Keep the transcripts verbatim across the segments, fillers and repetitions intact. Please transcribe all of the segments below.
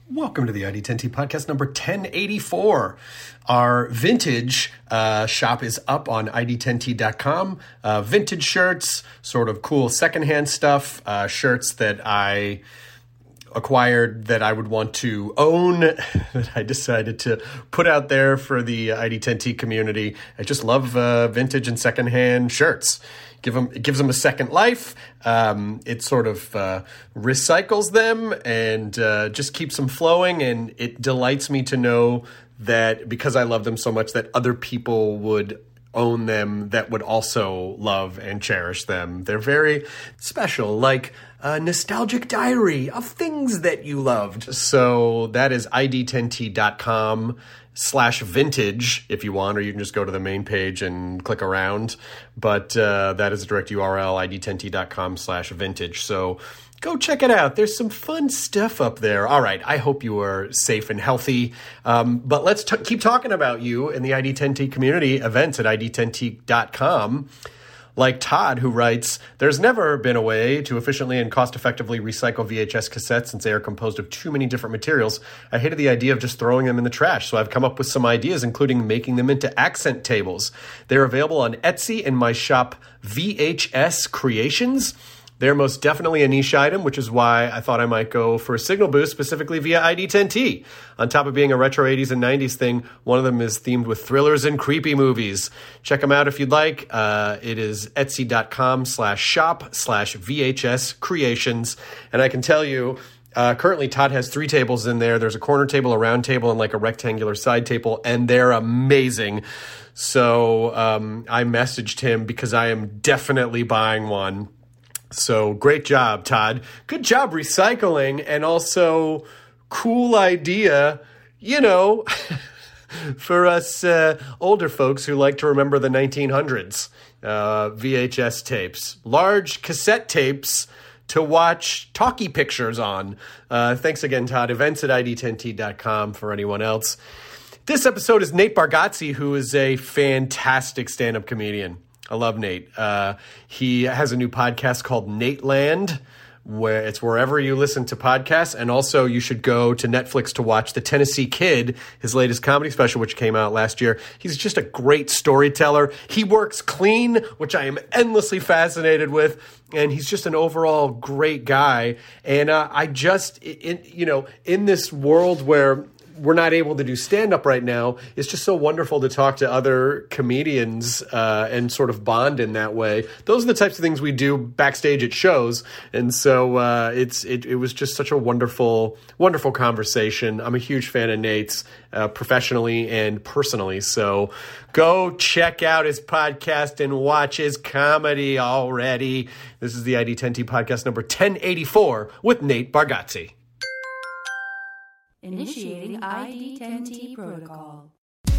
Welcome to the I D ten T podcast number ten eighty-four. Our vintage uh, shop is up on I D ten T dot com. Uh, vintage shirts, sort of cool secondhand stuff, uh, shirts that I acquired that I would want to own, that I decided to put out there for the I D ten T community. I just love uh, vintage and secondhand shirts. Give them, it gives them a second life. Um, it sort of uh, recycles them and uh, just keeps them flowing. And it delights me to know that because I love them so much, that other people would own them that would also love and cherish them. They're very special, like a nostalgic diary of things that you loved. So that is I D ten T dot com slash vintage if you want, or you can just go to the main page and click around. But uh, that is a direct U R L, I D ten T dot com slash vintage. So go check it out. There's some fun stuff up there. All right. I hope you are safe and healthy. Um, but let's t- keep talking about you in the I D ten T community events at I D ten T dot com. Like Todd, who writes, there's never been a way to efficiently and cost-effectively recycle V H S cassettes since they are composed of too many different materials. I hated the idea of just throwing them in the trash, so I've come up with some ideas, including making them into accent tables. They're available on Etsy in my shop, V H S Creations. They're most definitely a niche item, which is why I thought I might go for a signal boost specifically via I D ten T. On top of being a retro eighties and nineties thing, one of them is themed with thrillers and creepy movies. Check them out if you'd like. Uh, it is etsy.com slash shop slash VHS creations. And I can tell you, uh, currently Todd has three tables in there. There's a corner table, a round table, and like a rectangular side table, and they're amazing. So um, I messaged him because I am definitely buying one. So great job, Todd. Good job recycling, and also cool idea, you know, for us uh, older folks who like to remember the nineteen hundreds. Uh, V H S tapes, large cassette tapes to watch talkie pictures on. Uh, thanks again, Todd. Events at I D ten T dot com for anyone else. This episode is Nate Bargatze, who is a fantastic stand-up comedian. I love Nate. Uh, he has a new podcast called Nate Land, where it's wherever you listen to podcasts. And also you should go to Netflix to watch The Tennessee Kid, his latest comedy special, which came out last year. He's just a great storyteller. He works clean, which I am endlessly fascinated with. And he's just an overall great guy. And uh, I just, in, you know, in this world where we're not able to do stand-up right now, it's just so wonderful to talk to other comedians uh, and sort of bond in that way. Those are the types of things we do backstage at shows. And so uh, it's it, it was just such a wonderful, wonderful conversation. I'm a huge fan of Nate's, uh, professionally and personally. So go check out his podcast and watch his comedy already. This is the I D ten T podcast number ten eighty-four with Nate Bargatze. Initiating I D ten T protocol.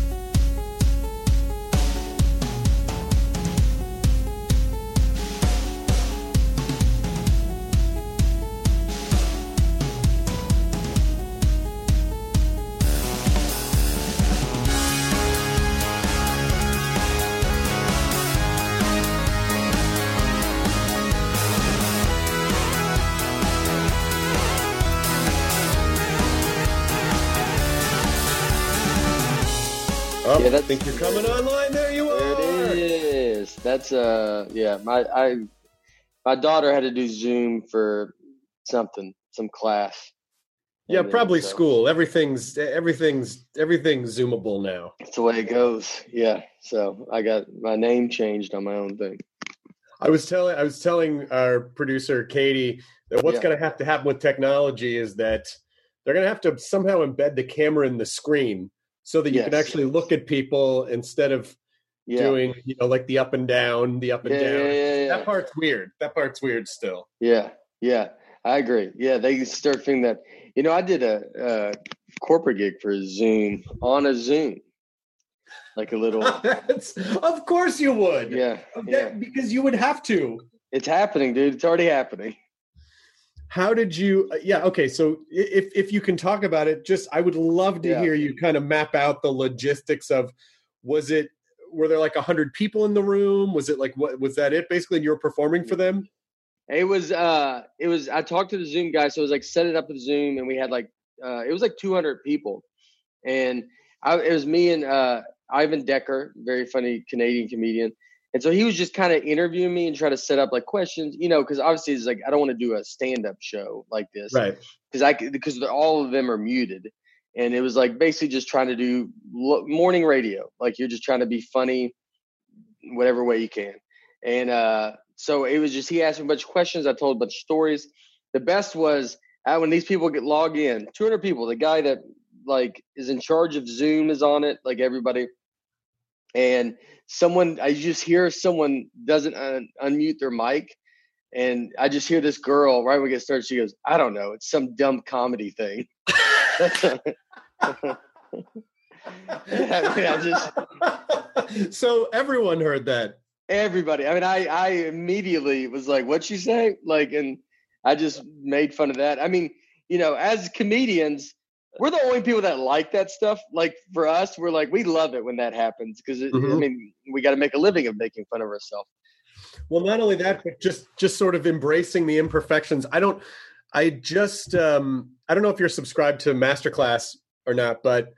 Oh, yeah, I think you're coming online. There you are. There it is. That's uh, yeah. My I, my daughter had to do Zoom for something, some class. Yeah, and probably then, so, school. Everything's everything's everything's Zoomable now. That's the way it goes. Yeah. So I got my name changed on my own thing. I was telling I was telling our producer Katie that what's yeah. going to have to happen with technology is that they're going to have to somehow embed the camera in the screen, so that you yes. can actually look at people instead of yeah. doing, you know, like the up and down, the up and yeah, down. Yeah, yeah, yeah. That part's weird. That part's weird still. Yeah, yeah, I agree. Yeah, they start thinking that. You know, I did a, a corporate gig for Zoom on a Zoom, like a little. Of course you would. Yeah, that, yeah, because you would have to. It's happening, dude. It's already happening. How did you, yeah, okay, so if if you can talk about it, just, I would love to yeah. hear you kind of map out the logistics of, was it, were there like one hundred people in the room? Was it like, what was that it, basically, and you were performing for them? It was, uh, it was, I talked to the Zoom guy, so it was like set it up with Zoom, and we had like uh, it was like two hundred people. And I, it was me and uh, Ivan Decker, very funny Canadian comedian. And so he was just kind of interviewing me and trying to set up like questions, you know, because obviously it's like I don't want to do a stand-up show like this, right? Because I because all of them are muted, and it was like basically just trying to do morning radio, like you're just trying to be funny, whatever way you can. And uh, so it was just he asked me a bunch of questions. I told a bunch of stories. The best was uh, when these people get logged in, two hundred people. The guy that like is in charge of Zoom is on it, like everybody. And someone, I just hear someone doesn't un- unmute their mic. And I just hear this girl right when we get started. She goes, I don't know. It's some dumb comedy thing. I mean, I just, so everyone heard that. Everybody. I mean, I, I immediately was like, what'd she say? Like, and I just made fun of that. I mean, you know, as comedians, we're the only people that like that stuff. Like for us, we're like, we love it when that happens because mm-hmm. I mean, we got to make a living of making fun of ourselves. Well, not only that, but just just sort of embracing the imperfections. I don't. I just. Um, I don't know if you're subscribed to Masterclass or not, but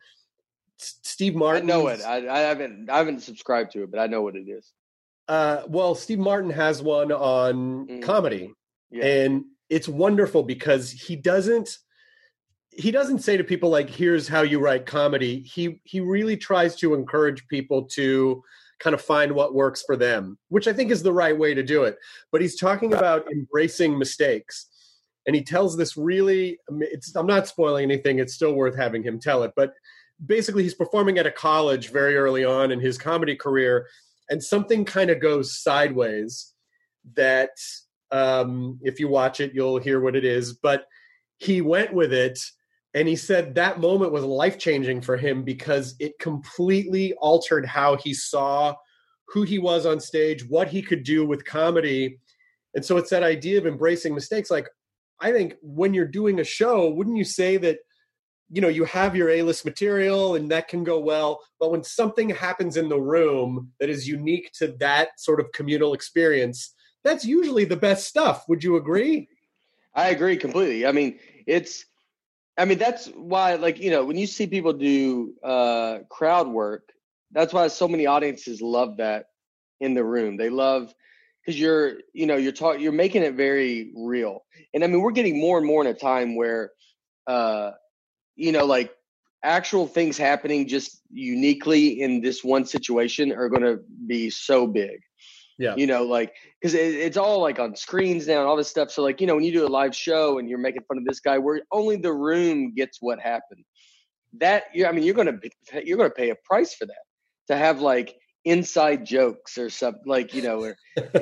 Steve Martin. I know it. I, I haven't. I haven't subscribed to it, but I know what it is. Uh, well, Steve Martin has one on mm-hmm. comedy, yeah. and it's wonderful because he doesn't. He doesn't say to people like, here's how you write comedy. He he really tries to encourage people to kind of find what works for them, which I think is the right way to do it. But he's talking about embracing mistakes. And he tells this really, it's, I'm not spoiling anything. It's still worth having him tell it. But basically he's performing at a college very early on in his comedy career. And something kind of goes sideways that um, if you watch it, you'll hear what it is. But he went with it. And he said that moment was life-changing for him because it completely altered how he saw who he was on stage, what he could do with comedy. And so it's that idea of embracing mistakes. Like, I think when you're doing a show, wouldn't you say that, you know, you have your A-list material and that can go well, but when something happens in the room that is unique to that sort of communal experience, that's usually the best stuff. Would you agree? I agree completely. I mean, it's, I mean, that's why, like, you know, when you see people do uh, crowd work, that's why so many audiences love that in the room. They love, because you're, you know, you're talking, you're making it very real. And I mean, we're getting more and more in a time where, uh, you know, like actual things happening just uniquely in this one situation are going to be so big. Yeah. You know, like, because it, it's all like on screens now and all this stuff. So like, you know, when you do a live show and you're making fun of this guy where only the room gets what happened, that, yeah, I mean, you're going to, you're going to pay a price for that, to have like inside jokes or something, like, you know, or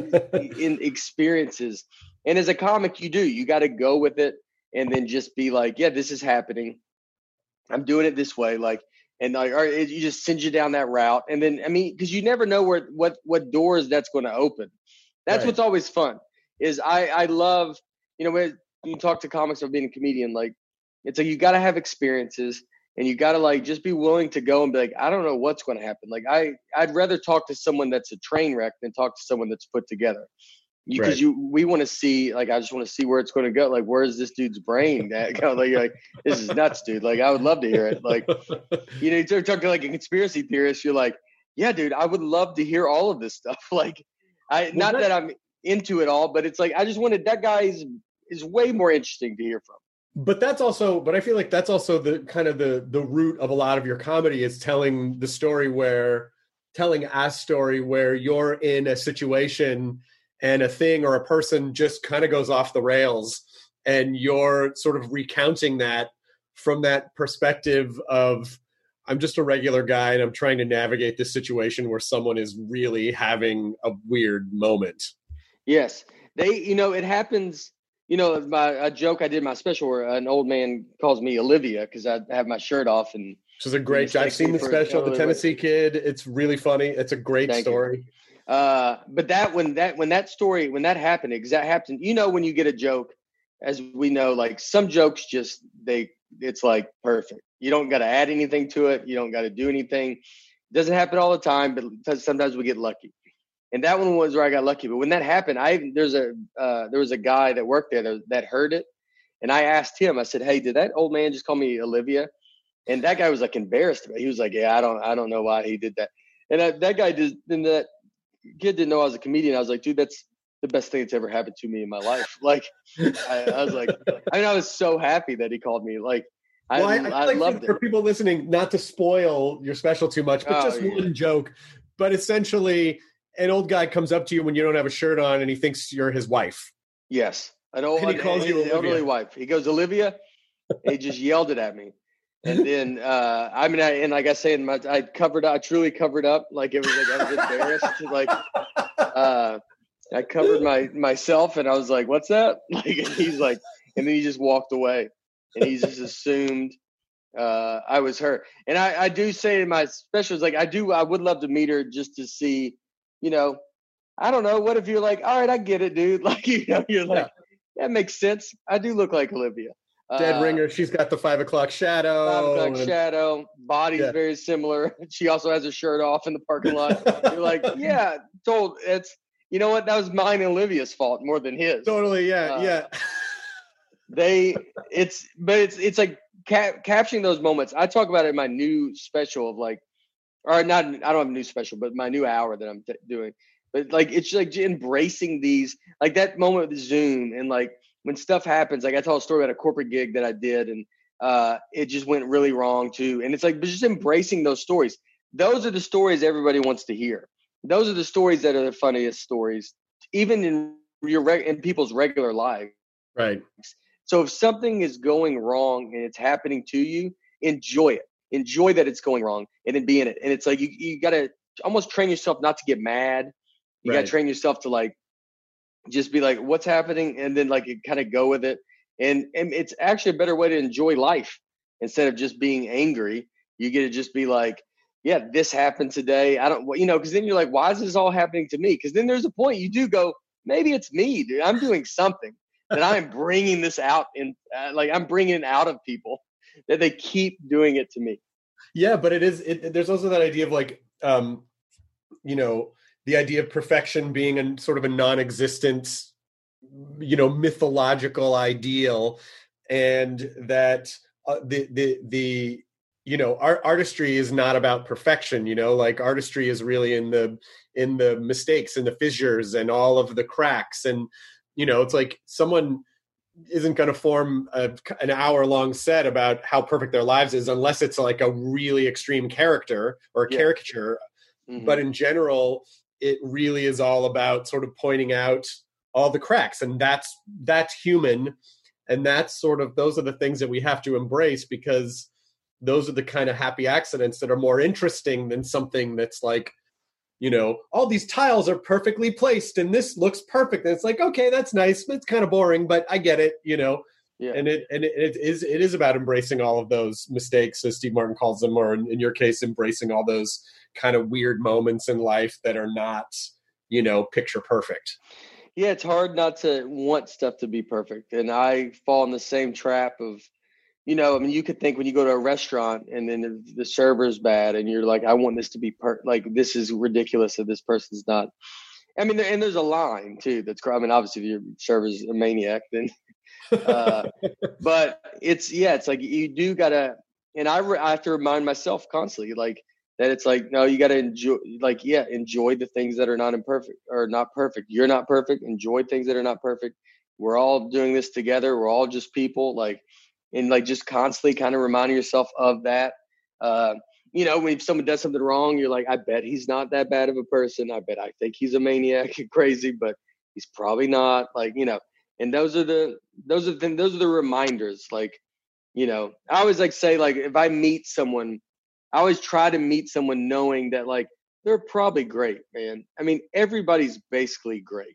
in experiences. And as a comic, you do, you got to go with it and then just be like, yeah, this is happening. I'm doing it this way. Like, and like, or it, you just send you down that route. And then, I mean, because you never know where, what, what doors that's going to open. That's right. What's always fun is I, I love, you know, when you talk to comics about being a comedian, like, it's like, you got to have experiences and you got to like, just be willing to go and be like, I don't know what's going to happen. Like I, I'd rather talk to someone that's a train wreck than talk to someone that's put together. You, right. Cause you, we want to see, like, I just want to see where it's going to go. Like, where's this dude's brain at? Like, you're like, this is nuts, dude. Like, I would love to hear it. Like, you know, you start talking to like a conspiracy theorist. You're like, yeah, dude, I would love to hear all of this stuff. Like, I, well, not that, that I'm into it all, but it's like, I just wanted, that guy is, is way more interesting to hear from. But that's also, but I feel like that's also the kind of the, the root of a lot of your comedy is telling the story where, telling a story where you're in a situation and a thing or a person just kind of goes off the rails and you're sort of recounting that from that perspective of, I'm just a regular guy and I'm trying to navigate this situation where someone is really having a weird moment. Yes. They, you know, it happens, you know, my, a joke I did in my special where an old man calls me Olivia because I have my shirt off. And which is a great joke. I've seen the special, The Tennessee Kid. It's really funny. It's a great Thank story. You. Uh, but that when that when that story when that happened, exact happened. You know, when you get a joke, as we know, like some jokes just they it's like perfect. You don't got to add anything to it. You don't got to do anything. It doesn't happen all the time, but sometimes we get lucky. And that one was where I got lucky. But when that happened, I there's a uh, there was a guy that worked there that, that heard it, And I asked him, I said, hey, did that old man just call me Olivia? And that guy was like embarrassed about it. He was like, yeah, I don't, I don't know why he did that. And I, that guy did, and that kid didn't know I was a comedian. I was like, dude, that's the best thing that's ever happened to me in my life. Like, I, I was like, I mean, I was so happy that he called me. Like, I, well, I, I, I like loved for, it. For people listening, not to spoil your special too much, but Oh, just yeah. one joke. But essentially, an old guy comes up to you when you don't have a shirt on, and he thinks you're his wife. Yes, an old, And he calls you an elderly Olivia. wife. He goes, Olivia. And he just yelled it at me. And then, uh, I mean, I, and like I said, my, I covered, I truly covered up. Like it was like I was embarrassed. Like, uh, I covered my myself, and I was like, "What's that?" Like, and he's like, and then he just walked away, and he just assumed uh, I was her. And I, I do say in my specials, like, I do, I would love to meet her just to see, you know, I don't know, what if you're like, all right, I get it, dude. Like, you know, you're like, yeah. That makes sense. I do look like Olivia. Dead uh, ringer. She's got the five o'clock shadow. Five o'clock and- shadow. Body's Yeah. very similar. She also has her shirt off in the parking lot. You're like, yeah, told it's. You know what? That was mine and Olivia's fault more than his. Totally. Yeah. Uh, yeah. They, it's, but it's, it's like cap- capturing those moments. I talk about it in my new special of like, or not, I don't have a new special, but my new hour that I'm t- doing. But like, it's like embracing these, like that moment with Zoom, and like when stuff happens, like I tell a story about a corporate gig that I did, and uh, it just went really wrong too. And it's like, just embracing those stories. Those are the stories everybody wants to hear. Those are the stories that are the funniest stories, even in your reg- in people's regular lives. Right. So if something is going wrong and it's happening to you, enjoy it. Enjoy that it's going wrong, and then be in it. And it's like you you gotta almost train yourself not to get mad. You Right. gotta train yourself to like just be like, what's happening, and then like kind of go with it. And and it's actually a better way to enjoy life instead of just being angry. You get to just be like, yeah, this happened today. I don't, you know, because then you're like, why is this all happening to me? Because then there's a point you do go, maybe it's me, dude. I'm doing something that I'm bringing this out in, uh, like I'm bringing it out of people that they keep doing it to me. Yeah, but it is. It, there's also that idea of like, um, you know, the idea of perfection being a sort of a non-existent, you know, mythological ideal, and that uh, the the the you know, art, artistry is not about perfection. You know, like artistry is really in the in the mistakes and the fissures and all of the cracks. And you know, it's like someone isn't going to form a, an hour long set about how perfect their lives is unless it's like a really extreme character or a Yeah. caricature. Mhm. But in general, it really is all about sort of pointing out all the cracks, and that's that's human, and that's sort of those are the things that we have to embrace, because those are the kind of happy accidents that are more interesting than something that's like, you know, all these tiles are perfectly placed and this looks perfect. And it's like, okay, that's nice. It's kind of boring, but I get it, you know. Yeah. And it and it, it is it is about embracing all of those mistakes, as Steve Martin calls them, or in, in your case, embracing all those kind of weird moments in life that are not, you know, picture perfect. Yeah, it's hard not to want stuff to be perfect. And I fall in the same trap of, you know, I mean, you could think when you go to a restaurant and then the, the server's bad and you're like, I want this to be per like, this is ridiculous that this person's not. I mean, there, and there's a line too that's, I mean, obviously if your server's a maniac, then, uh, but it's, yeah, it's like you do gotta, and I, re, I have to remind myself constantly, like, that it's like, no, you gotta enjoy, like, yeah, enjoy the things that are not imperfect or not perfect. You're not perfect. Enjoy things that are not perfect. We're all doing this together. We're all just people, like, and like just constantly kind of reminding yourself of that. Uh, you know, when someone does something wrong, you're like, I bet he's not that bad of a person. I bet I think he's a maniac and crazy, but he's probably not. Like, you know, and those are the those are the, those are the reminders. Like, you know, I always like say, like, if I meet someone, I always try to meet someone knowing that like they're probably great, man. I mean, everybody's basically great.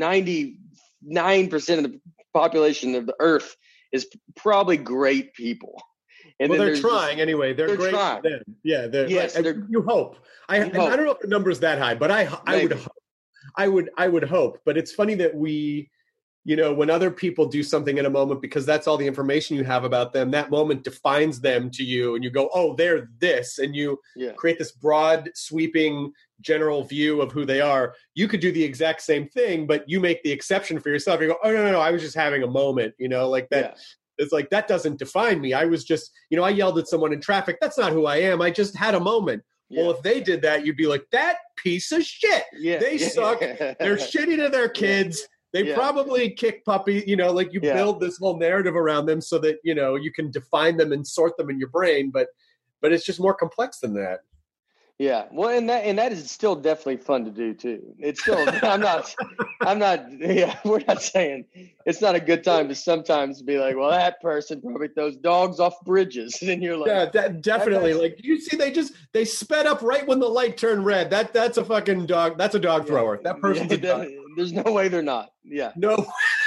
ninety-nine percent of the population of the earth is probably great people. And well, then they're there's trying just, anyway. They're, they're great. trying. For them. Yeah, they're, Yes, like, they're- you hope. I You and hope. I don't know if the number's that high, but I I would Maybe. hope. I would I would hope. But it's funny that we you know, when other people do something in a moment, because that's all the information you have about them, that moment defines them to you, and you go, oh, they're this, and you Yeah. create this broad, sweeping, general view of who they are. You could do the exact same thing, but you make the exception for yourself. You go, oh, no, no, no, I was just having a moment, you know, like that. Yeah. It's like, that doesn't define me. I was just, you know, I yelled at someone in traffic. That's not who I am. I just had a moment. Yeah. Well, if they did that, you'd be like, that piece of shit. Yeah. They suck. They're shitty to their kids. They Yeah. probably kick puppy, you know, like you Yeah. build this whole narrative around them so that, you know, you can define them and sort them in your brain. But, but it's just more complex than that. Yeah, well, and that and that is still definitely fun to do too. It's still, I'm not, I'm not, yeah, we're not saying it's not a good time to sometimes be like, well, that person probably throws dogs off bridges, and you're like, Yeah, that, definitely. That, like you see, they just they sped up right when the light turned red. That that's a fucking dog. That's a dog thrower. That person's yeah, a dog. that, there's no way they're not. Yeah, No,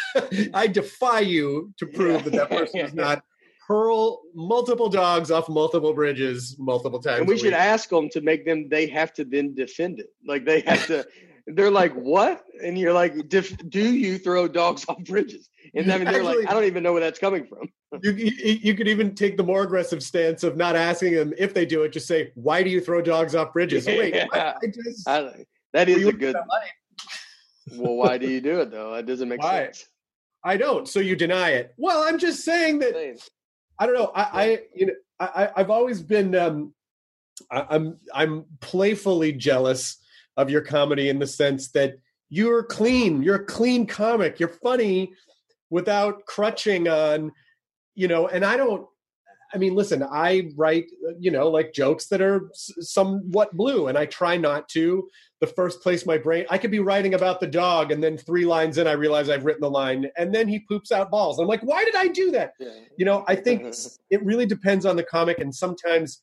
I defy you to prove Yeah. that that person is not hurl multiple dogs off multiple bridges multiple times. and we a should week. ask them to make them. They have to then defend it. Like they have to. They're like, what? And you're like, Def, do you throw dogs off bridges? And I mean, they're Actually- like, I don't even know where that's coming from. You, you you could even take the more aggressive stance of not asking them if they do it. Just say, "Why do you throw dogs off bridges?" Wait, Yeah. what? I just I, that Were is you a looking good. at that light? Well, why do you do it though? That doesn't make Why? sense. I don't. So you deny it. Well, I'm just saying that. Saying. I don't know. I, I you know, I, I've always been. Um, I, I'm I'm playfully jealous of your comedy in the sense that you're clean. You're a clean comic. You're funny without crutching on, you know. And I don't. I mean, listen. I write, you know, like jokes that are s- somewhat blue, and I try not to. The first place my brain, I could be writing about the dog, and then three lines in, I realize I've written the line, and then he poops out balls. I'm like, why did I do that? Yeah. You know, I think it really depends on the comic, and sometimes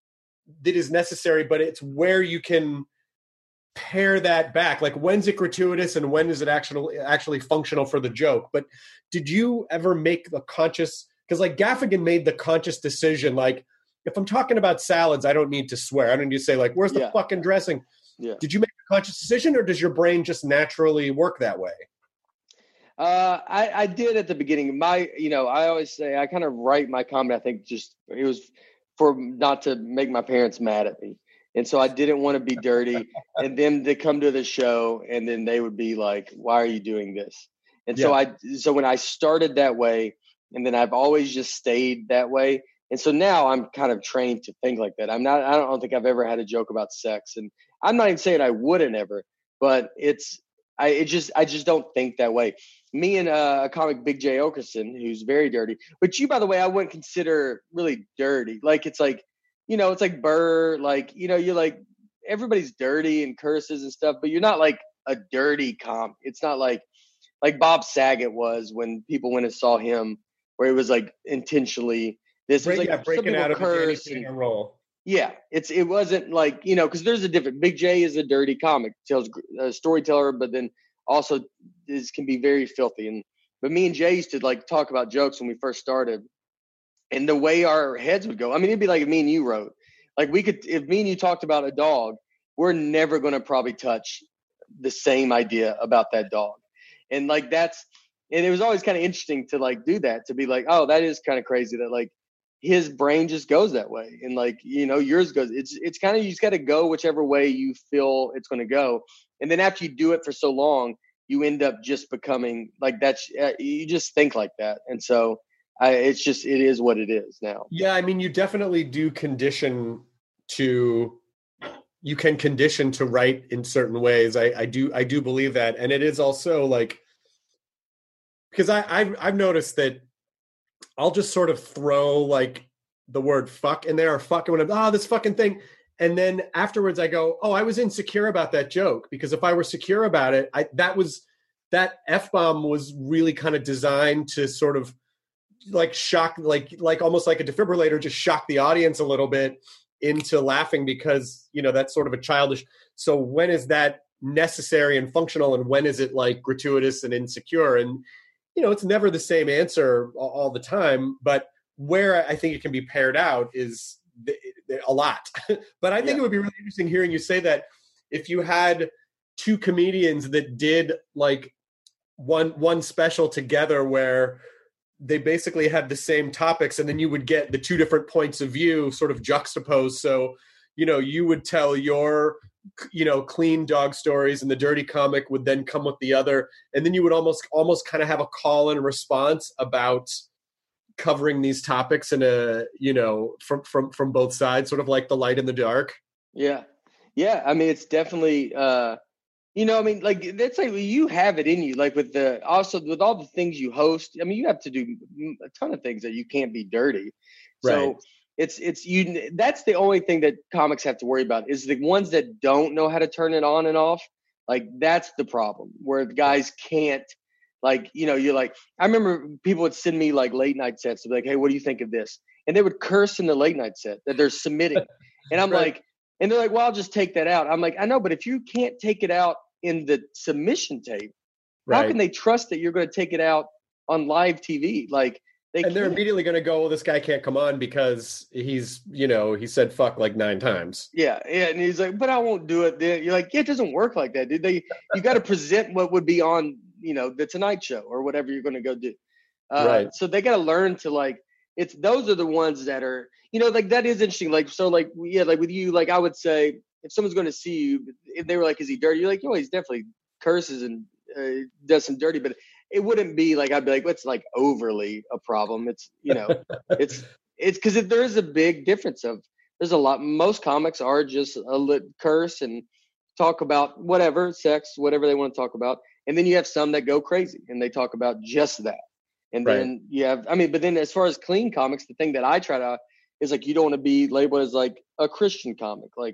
it is necessary, but it's where you can pare that back. Like, when's it gratuitous and when is it actually actually functional for the joke? But did you ever make the conscious, because like Gaffigan made the conscious decision, like, if I'm talking about salads, I don't need to swear. I don't need to say, like, where's the Yeah. fucking dressing? Yeah. Did you make a conscious decision, or does your brain just naturally work that way? Uh, I, I did at the beginning. My, you know, I always say I kind of write my comedy. I think just it was for not to make my parents mad at me, and so I didn't want to be dirty. And them to come to the show, and then they would be like, "Why are you doing this?" And so I, so when I started that way, and then I've always just stayed that way. And so now I'm kind of trained to think like that. I'm not. I don't think I've ever had a joke about sex, and I'm not even saying I wouldn't ever, but it's. I it just I just don't think that way. Me and uh, a comic, Big J Okerson, who's very dirty, which you, by the way, I wouldn't consider really dirty. Like it's like, you know, it's like Burr, like, you know, you're like, everybody's dirty and curses and stuff, but you're not like a dirty comic. It's not like, like Bob Saget was when people went and saw him, where it was like intentionally, this was Break, like yeah, some breaking people out of the curse Danny and- Phantom role. Yeah, it's it wasn't like, you know, because there's a different. Big J is a dirty comic, tells a storyteller, but then also is can be very filthy. And but me and Jay used to like talk about jokes when we first started, and the way our heads would go. I mean, it'd be like if me and you wrote, like we could, if me and you talked about a dog, we're never going to probably touch the same idea about that dog, and like that's, and it was always kind of interesting to like do that, to be like, oh, that is kind of crazy that like. His brain just goes that way, and like, you know, yours goes. It's it's kind of, you just got to go whichever way you feel it's going to go, and then after you do it for so long, you end up just becoming like that's. Uh, you just think like that, and so I, it's just it is what it is now. Yeah, I mean, you definitely do condition to. You can condition to write in certain ways. I, I do I do believe that, and it is also like because I I've, I've noticed that. I'll just sort of throw like the word fuck in there, or fucking when I'm, oh, this fucking thing. And then afterwards I go, oh, I was insecure about that joke, because if I were secure about it, I, that was, that F-bomb was really kind of designed to sort of like shock, like, like almost like a defibrillator, just shock the audience a little bit into laughing, because, you know, that's sort of a childish. So when is that necessary and functional? And when is it like gratuitous and insecure? And, you know, it's never the same answer all the time, but where I think it can be paired out is a lot. But I think Yeah. it would be really interesting hearing you say that if you had two comedians that did like one one special together where they basically had the same topics, and then you would get the two different points of view sort of juxtaposed. So, you know, you would tell your, you know, clean dog stories, and the dirty comic would then come with the other. And then you would almost, almost kind of have a call and response about covering these topics in a, you know, from, from, from both sides, sort of like the light and the dark. Yeah. Yeah. I mean, it's definitely, uh, you know, I mean, like, that's like, you have it in you, like with the, also with all the things you host, I mean, you have to do a ton of things that you can't be dirty. So Right. it's, it's, you, that's the only thing that comics have to worry about is the ones that don't know how to turn it on and off. Like, that's the problem where the guys can't, like, you know, you're like, I remember people would send me like late night sets to be like, hey, what do you think of this? And they would curse in the late night set that they're submitting. And I'm Right. like, and they're like, well, I'll just take that out. I'm like, I know, but if you can't take it out in the submission tape, Right. how can they trust that you're going to take it out on live T V? Like, they And they're can't. immediately going to go, well, this guy can't come on because he's, you know, he said fuck like nine times. Yeah, yeah. And he's like, but I won't do it. Then you're like, yeah, it doesn't work like that, dude. They, you got to present what would be on, you know, the Tonight Show or whatever you're going to go do. Uh, Right. So they got to learn to like, it's, those are the ones that are, you know, like that is interesting. Like, so like, yeah, like with you, like I would say, if someone's going to see you, if they were like, is he dirty? You're like, oh, he's definitely curses and uh, does some dirty, but it wouldn't be like, I'd be like, what's like overly a problem? It's, you know, it's, it's because there is a big difference of, there's a lot, most comics are just a lit curse and talk about whatever, sex, whatever they want to talk about. And then you have some that go crazy and they talk about just that. And Right. then you have, I mean, but then as far as clean comics, the thing that I try to, is like, you don't want to be labeled as like a Christian comic, like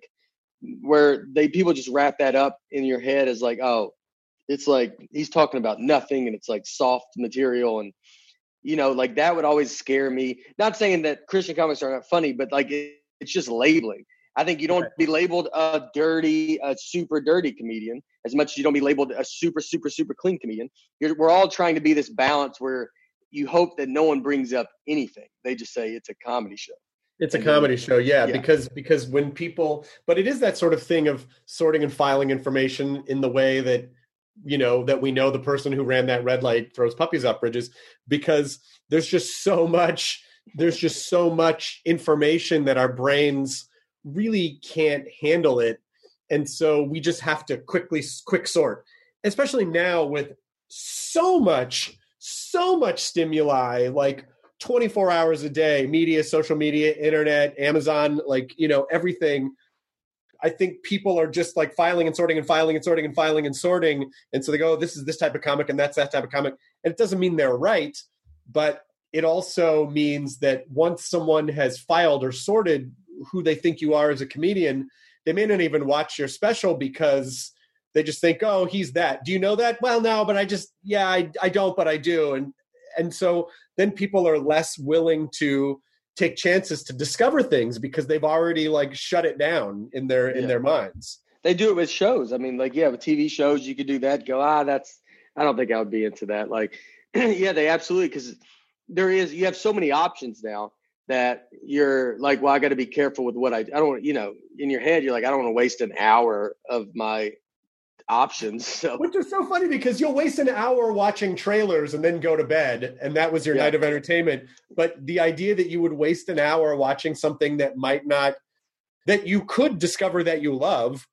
where they, people just wrap that up in your head as like, oh, it's like, he's talking about nothing and it's like soft material. And, you know, like that would always scare me. Not saying that Christian comics are not funny, but like it, it's just labeling. I think you don't Right. be labeled a dirty, a super dirty comedian as much as you don't be labeled a super, super, super clean comedian. You're, we're all trying to be this balance where you hope that no one brings up anything. They just say it's a comedy show. It's a And then- comedy show, yeah, yeah. because because when people, but it is that sort of thing of sorting and filing information in the way that, you know, that we know the person who ran that red light throws puppies off bridges, because there's just so much, there's just so much information that our brains really can't handle it. And so we just have to quickly, quick sort, especially now with so much, so much stimuli, like twenty-four hours a day, media, social media, internet, Amazon, like, you know, everything. I think people are just like filing and sorting and filing and sorting and filing and sorting. And so they go, oh, this is this type of comic and that's that type of comic. And it doesn't mean they're right, but it also means that once someone has filed or sorted who they think you are as a comedian, they may not even watch your special because they just think, oh, he's that. Do you know that? Well, no, but I just, yeah, I, I don't, but I do. And, and so then people are less willing to take chances to discover things because they've already like shut it down in their, in Yeah. their minds. They do it with shows. I mean, like, yeah, with T V shows, you could do that. Go, ah, that's, I don't think I would be into that. Like, yeah, they absolutely, because there is, you have so many options now that you're like, well, I got to be careful with what I, I don't, you know, in your head, you're like, I don't want to waste an hour of my options. So Which is so funny because you'll waste an hour watching trailers and then go to bed, and that was your Yeah. night of entertainment. But the idea that you would waste an hour watching something that might not, that you could discover that you love,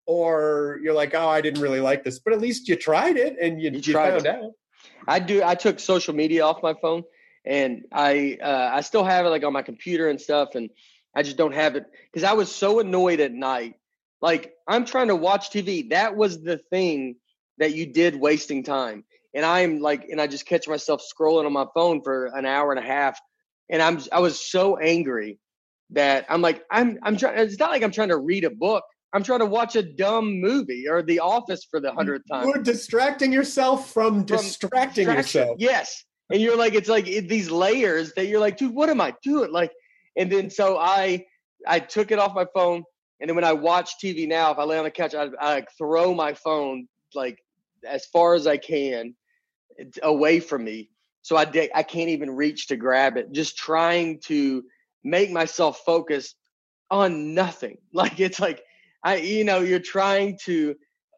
or you're like, oh, I didn't really like this, but at least you tried it and you, You you, tried found it. out. I do, I took social media off my phone, and I, uh, I still have it like on my computer and stuff. And I just don't have it because I was so annoyed at night. Like, I'm trying to watch T V. That was the thing that you did wasting time. And I'm like, and I just catch myself scrolling on my phone for an hour and a half. And I'm, I was so angry that I'm like, I'm, I'm trying, it's not like I'm trying to read a book. I'm trying to watch a dumb movie or The Office for the hundredth time. You're distracting yourself from, From distracting distraction. yourself. Yes. And you're like, it's like it, these layers that you're like, dude, what am I doing? Like, and then so I, I took it off my phone. And then when I watch T V now, if I lay on the couch, I, I like throw my phone like as far as I can away from me. So I, de- I can't even reach to grab it, just trying to make myself focus on nothing. Like, it's like, I, you know, you're trying to,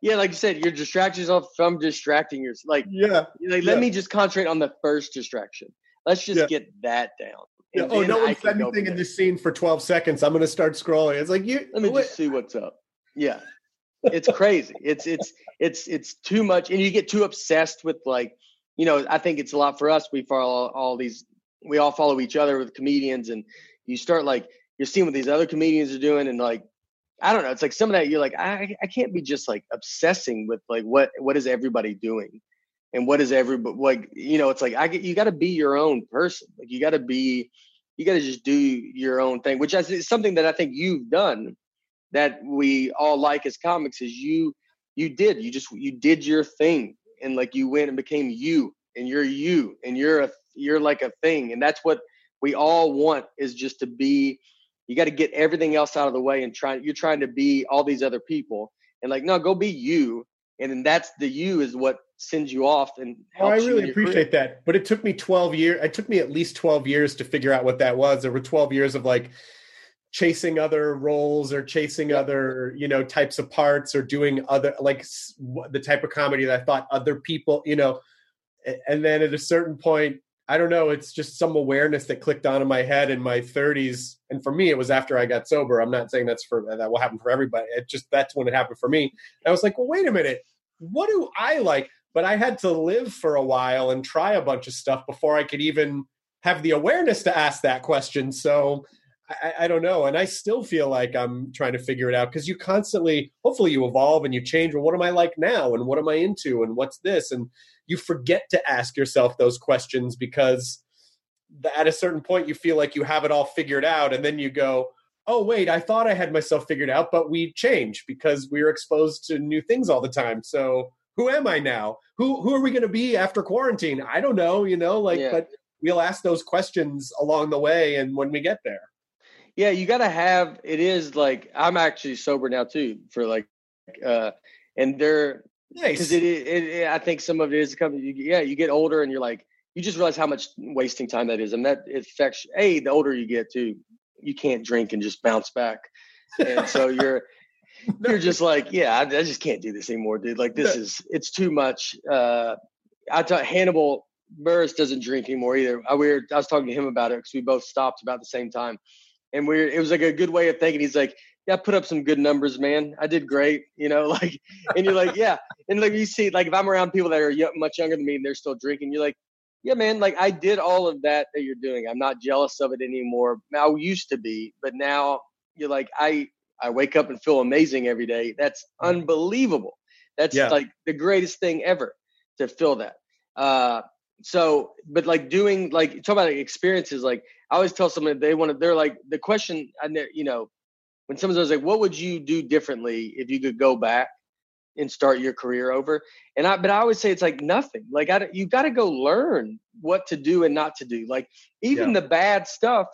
Yeah, like you said, you're distracting yourself from distracting yourself. Like, Yeah. like yeah. let me just concentrate on the first distraction. Let's just Yeah. get that down. Yeah. And Oh, then no one I said can go anything from in there. this scene for twelve seconds. I'm going to start scrolling. It's like, you. Let me wait. just see what's up. Yeah. It's crazy. It's it's it's it's too much, and you get too obsessed with, like, you know, I think it's a lot for us. We follow all these, we all follow each other with comedians, and you start, like, you're seeing what these other comedians are doing, and, like, I don't know, it's like some of that you're like, I I can't be just, like, obsessing with, like, what what is everybody doing, and what is everybody, like, you know, it's like I get, you got to be your own person. Like, you got to be, you got to just do your own thing, which is something that I think you've done that we all like as comics. Is you you did you just you did your thing, and, like, you went and became you, and you're you, and you're a you're like a thing, and that's what we all want, is just to be. You got to get everything else out of the way, and try you're trying to be all these other people, and, like, no, go be you, and then that's the you is what sends you off and Oh, I helps you in really your appreciate career. that. But it took me twelve years. It took me at least twelve years to figure out what that was. There were twelve years of, like, chasing other roles or chasing Yep. other, you know, types of parts, or doing other, like, s- the type of comedy that I thought other people, you know, a- and then at a certain point, I don't know, it's just some awareness that clicked on in my head in my thirties. And for me, it was after I got sober. I'm not saying that's for, that will happen for everybody. It just, that's when it happened for me. I was like, well, wait a minute. What do I like? But I had to live for a while and try a bunch of stuff before I could even have the awareness to ask that question. So I, I don't know. And I still feel like I'm trying to figure it out, because you constantly, hopefully you evolve and you change. Well, what am I like now? And what am I into? And what's this? And you forget to ask yourself those questions, because at a certain point you feel like you have it all figured out. And then you go, oh, wait, I thought I had myself figured out, but we change because we're exposed to new things all the time. So who am I now? Who, who are we going to be after quarantine? I don't know, you know, like, Yeah. but we'll ask those questions along the way. And when we get there. Yeah, you got to have, it is like, I'm actually sober now too, for, like, uh, and they're, Nice. because it, it, it, I think some of it is coming, you, yeah, you get older and you're like, you just realize how much wasting time that is. And that affects, A, the older you get too, you can't drink and just bounce back. And so you're, No. you're just like, yeah, I, I just can't do this anymore, dude. Like, this No. is, it's too much. Uh, I thought Hannibal Buress doesn't drink anymore either. I, we were, I was talking to him about it because we both stopped about the same time. And we're, it was like a good way of thinking. He's like, yeah, I put up some good numbers, man. I did great, you know, like, and you're like, yeah. And like, you see, like, if I'm around people that are y- much younger than me and they're still drinking, you're like, yeah, man, like, I did all of that that you're doing. I'm not jealous of it anymore. I used to be, but now you're like, I, I wake up and feel amazing every day. That's unbelievable. That's Yeah. like the greatest thing ever to feel that. Uh, so, but like doing, like, talk about like experiences. Like, I always tell someone they want to, they're like, the question, and you know, when someone says like, what would you do differently if you could go back and start your career over? And I, but I always say it's like nothing. Like, I, you got to go learn what to do and not to do. Like, even Yeah. the bad stuff.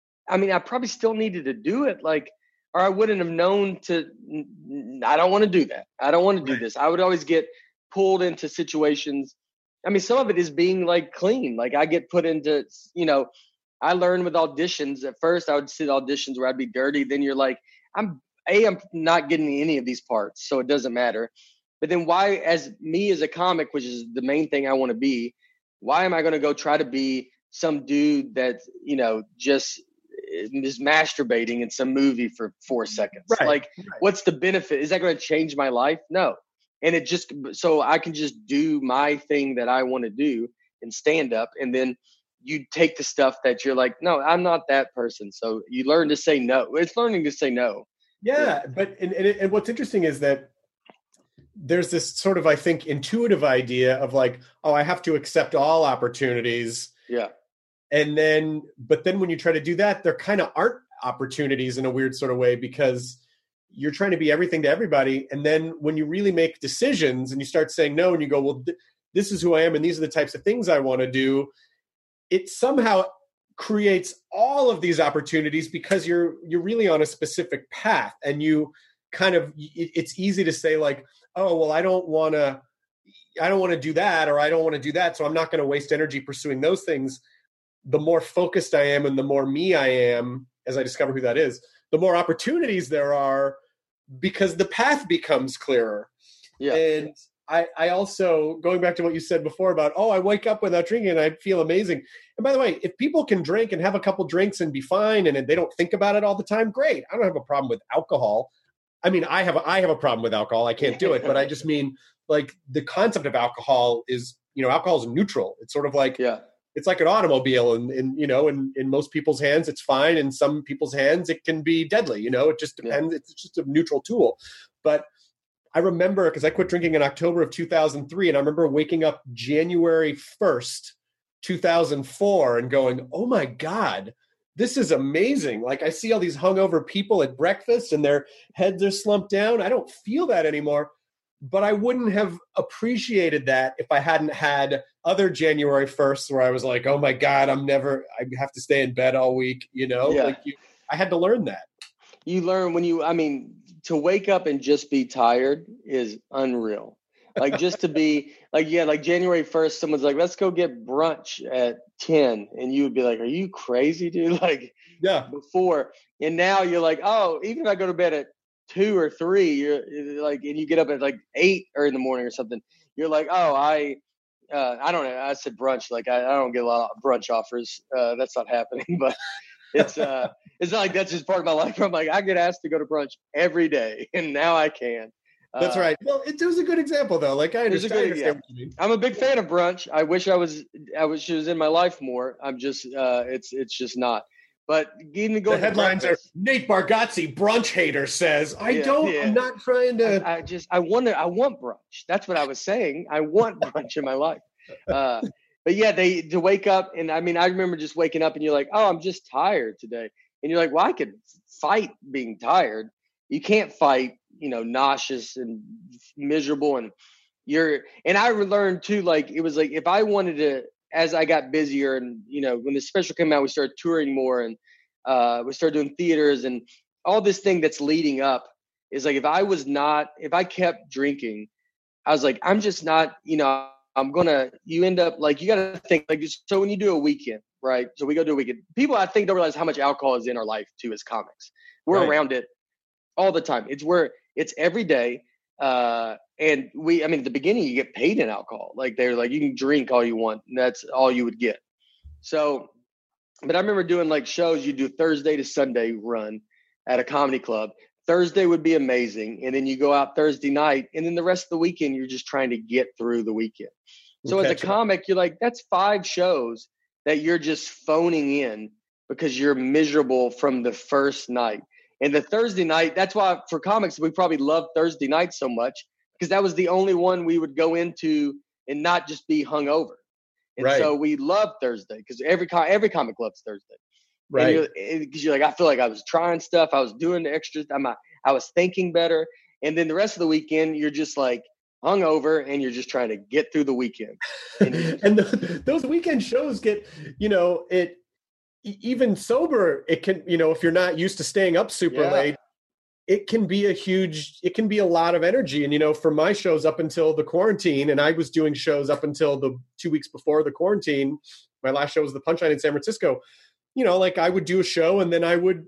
I mean, I probably still needed to do it. Like, or I wouldn't have known to, I don't want to do that. I don't want to do Right. this. I would always get pulled into situations. I mean, some of it is being like clean. Like, I get put into, you know, I learned with auditions. At first I would sit auditions where I'd be dirty. Then you're like, I'm A, I'm not getting any of these parts, so it doesn't matter. But then why, as me as a comic, which is the main thing I want to be, why am I going to go try to be some dude that, you know, just is masturbating in some movie for four seconds? Right. Like, Right. what's the benefit? Is that going to change my life? No. And it just, so I can just do my thing that I want to do and stand up. And then you take the stuff that you're like, no, I'm not that person. So you learn to say no. It's learning to say no. Yeah, but and, and, and what's interesting is that there's this sort of, I think, intuitive idea of like, oh, I have to accept all opportunities. Yeah. And then, but then when you try to do that, there kind of aren't opportunities in a weird sort of way, because you're trying to be everything to everybody. And then when you really make decisions and you start saying no, and you go, well, th- this is who I am, and these are the types of things I want to do, it somehow creates all of these opportunities, because you're you're really on a specific path, and you kind of, it's easy to say like, oh, well, I don't want to I don't want to do that, or I don't want to do that, so I'm not going to waste energy pursuing those things. The more focused I am and the more me I am, as I discover who that is, the more opportunities there are, because the path becomes clearer. Yeah. And I, I also, going back to what you said before about, oh, I wake up without drinking and I feel amazing. And by the way, if people can drink and have a couple drinks and be fine and they don't think about it all the time, great. I don't have a problem with alcohol. I mean, I have a, I have a problem with alcohol. I can't do it. But I just mean, like, the concept of alcohol is, you know, alcohol is neutral. It's sort of like, yeah. it's like an automobile, and, and you know, in, in most people's hands, it's fine. In some people's hands, it can be deadly. You know, it just depends. Yeah. It's just a neutral tool. But I remember, because I quit drinking in October of two thousand three, and I remember waking up January first, two thousand four, and going, oh my God, this is amazing. Like, I see all these hungover people at breakfast and their heads are slumped down. I don't feel that anymore. But I wouldn't have appreciated that if I hadn't had other January firsts where I was like, oh my God, I'm never, I have to stay in bed all week. You know, yeah. like you, I had to learn that. You learn when you, I mean, to wake up and just be tired is unreal. Like, just to be like, yeah, like January first, someone's like, let's go get brunch at ten. And you would be like, are you crazy, dude? Like, yeah, before. And now you're like, oh, even if I go to bed at two or three, you're like, and you get up at like eight or in the morning or something, you're like, oh, I, uh, I don't know. I said brunch. Like, I, I don't get a lot of brunch offers. Uh, that's not happening, but it's, uh, it's not like that's just part of my life. I'm like, I get asked to go to brunch every day, and now I can. That's uh, right. Well, it, it was a good example though. Like, I understand, good, I understand yeah. what you mean. I'm a big fan of brunch. I wish I was, I wish it was in my life more. I'm just, uh, it's, it's just not. But even going the headlines are Nate Bargatze, brunch hater, says, I yeah, don't, yeah. I'm not trying to. I, I just, I want I want brunch. That's what I was saying. I want brunch in my life. Uh, but yeah, they, to wake up. And I mean, I remember just waking up and you're like, oh, I'm just tired today. And you're like, well, I could fight being tired. You can't fight, you know, nauseous and miserable. And you're, and I learned too, like, it was like, if I wanted to, as I got busier and, you know, when the special came out, we started touring more and uh, we started doing theaters and all this thing that's leading up is like, if I was not, if I kept drinking, I was like, I'm just not, you know, I'm going to, you end up like, you got to think like, so when you do a weekend, right? So we go do a weekend. People, I think, don't realize how much alcohol is in our life too, as comics. We're right. around it all the time. It's where it's every day. Uh, and we, I mean, at the beginning you get paid in alcohol. Like they're like, you can drink all you want. And that's all you would get. So, but I remember doing like shows, you do Thursday to Sunday run at a comedy club. Thursday would be amazing. And then you go out Thursday night and then the rest of the weekend, you're just trying to get through the weekend. So as a comic, you're like, that's five shows that you're just phoning in because you're miserable from the first night. And the Thursday night, that's why for comics, we probably love Thursday night so much because that was the only one we would go into and not just be hungover. And right. so we love Thursday because every, every comic loves Thursday. Right. Because you're, you're like, I feel like I was trying stuff. I was doing the extras. I'm, I was thinking better. And then the rest of the weekend, you're just like hungover and you're just trying to get through the weekend. And, and the, those weekend shows get, you know, it, even sober, it can, you know, if you're not used to staying up super yeah. late, it can be a huge, it can be a lot of energy. And, you know, for my shows up until the quarantine, and I was doing shows up until the two weeks before the quarantine, my last show was the Punchline in San Francisco. You know, like I would do a show and then I would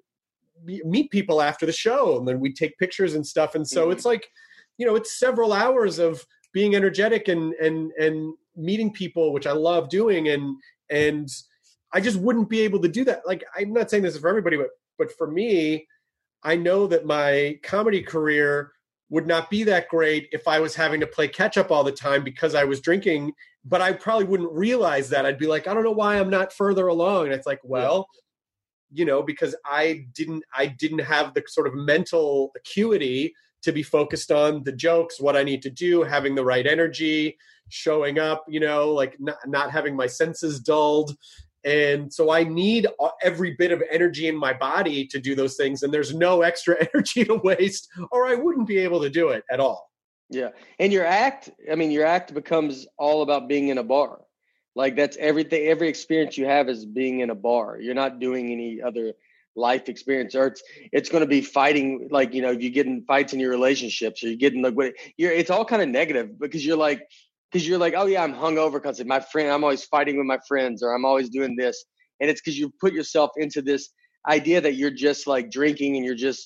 meet people after the show and then we'd take pictures and stuff. And so mm-hmm. it's like, you know, it's several hours of being energetic and, and, and meeting people, which I love doing. And, and, I just wouldn't be able to do that. Like, I'm not saying this is for everybody, but but for me, I know that my comedy career would not be that great if I was having to play catch up all the time because I was drinking, but I probably wouldn't realize that. I'd be like, I don't know why I'm not further along. And it's like, well, you know, because I didn't, I didn't have the sort of mental acuity to be focused on the jokes, what I need to do, having the right energy, showing up, you know, like not, not having my senses dulled. And so I need every bit of energy in my body to do those things. And there's no extra energy to waste or I wouldn't be able to do it at all. Yeah. And your act, I mean, your act becomes all about being in a bar. Like that's everything, every experience you have is being in a bar. You're not doing any other life experience or it's, it's going to be fighting. Like, you know, you get in fights in your relationships or you're getting like, what you're, it's all kind of negative because you're like, Because you're like, oh, yeah, I'm hungover because of my friend. I'm always fighting with my friends or I'm always doing this. And it's because you put yourself into this idea that you're just like drinking and you're just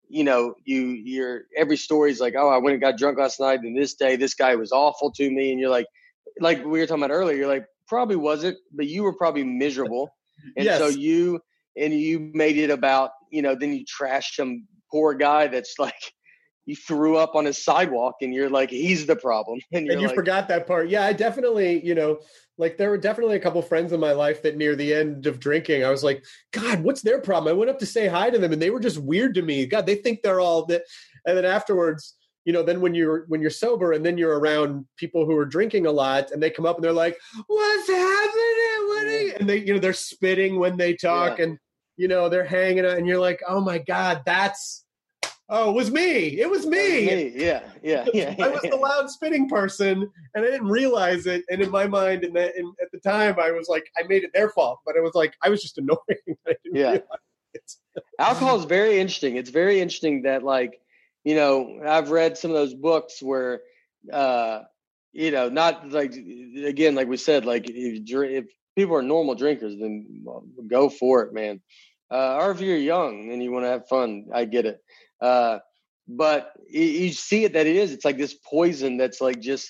you know, you you're every story's like, oh, I went and got drunk last night, and this day this guy was awful to me, and you're like, like we were talking about earlier, you're like, probably wasn't, but you were probably miserable, and Yes. so you and you made it about, you know, then you trash some poor guy that's like, you threw up on his sidewalk, and you're like, he's the problem, and, you're And you like, forgot that part. Yeah, I definitely, you know, like there were definitely a couple friends in my life that near the end of drinking, I was like, God, what's their problem? I went up to say hi to them and they were just weird to me. God, they think they're all that. And then afterwards, you know, then when you're when you're sober and then you're around people who are drinking a lot and they come up and they're like, what's happening? What are you? And they, you know, they're spitting when they talk, Yeah. and, you know, they're hanging out, and you're like, oh my God, that's, oh, it was me. It was me. me. Yeah, yeah, yeah. I was the loud spitting person, and I didn't realize it. And in my mind, and that, in, at the time, I was like, I made it their fault. But it was like, I was just annoying. I didn't Yeah. realize it. Alcohol is very interesting. It's very interesting that, like, you know, I've read some of those books where, uh, you know, not like, again, like we said, like if, if people are normal drinkers, then well, go for it, man. Uh, or if you're young and you want to have fun, I get it. Uh, but you, you see it that it is. It's like this poison that's like just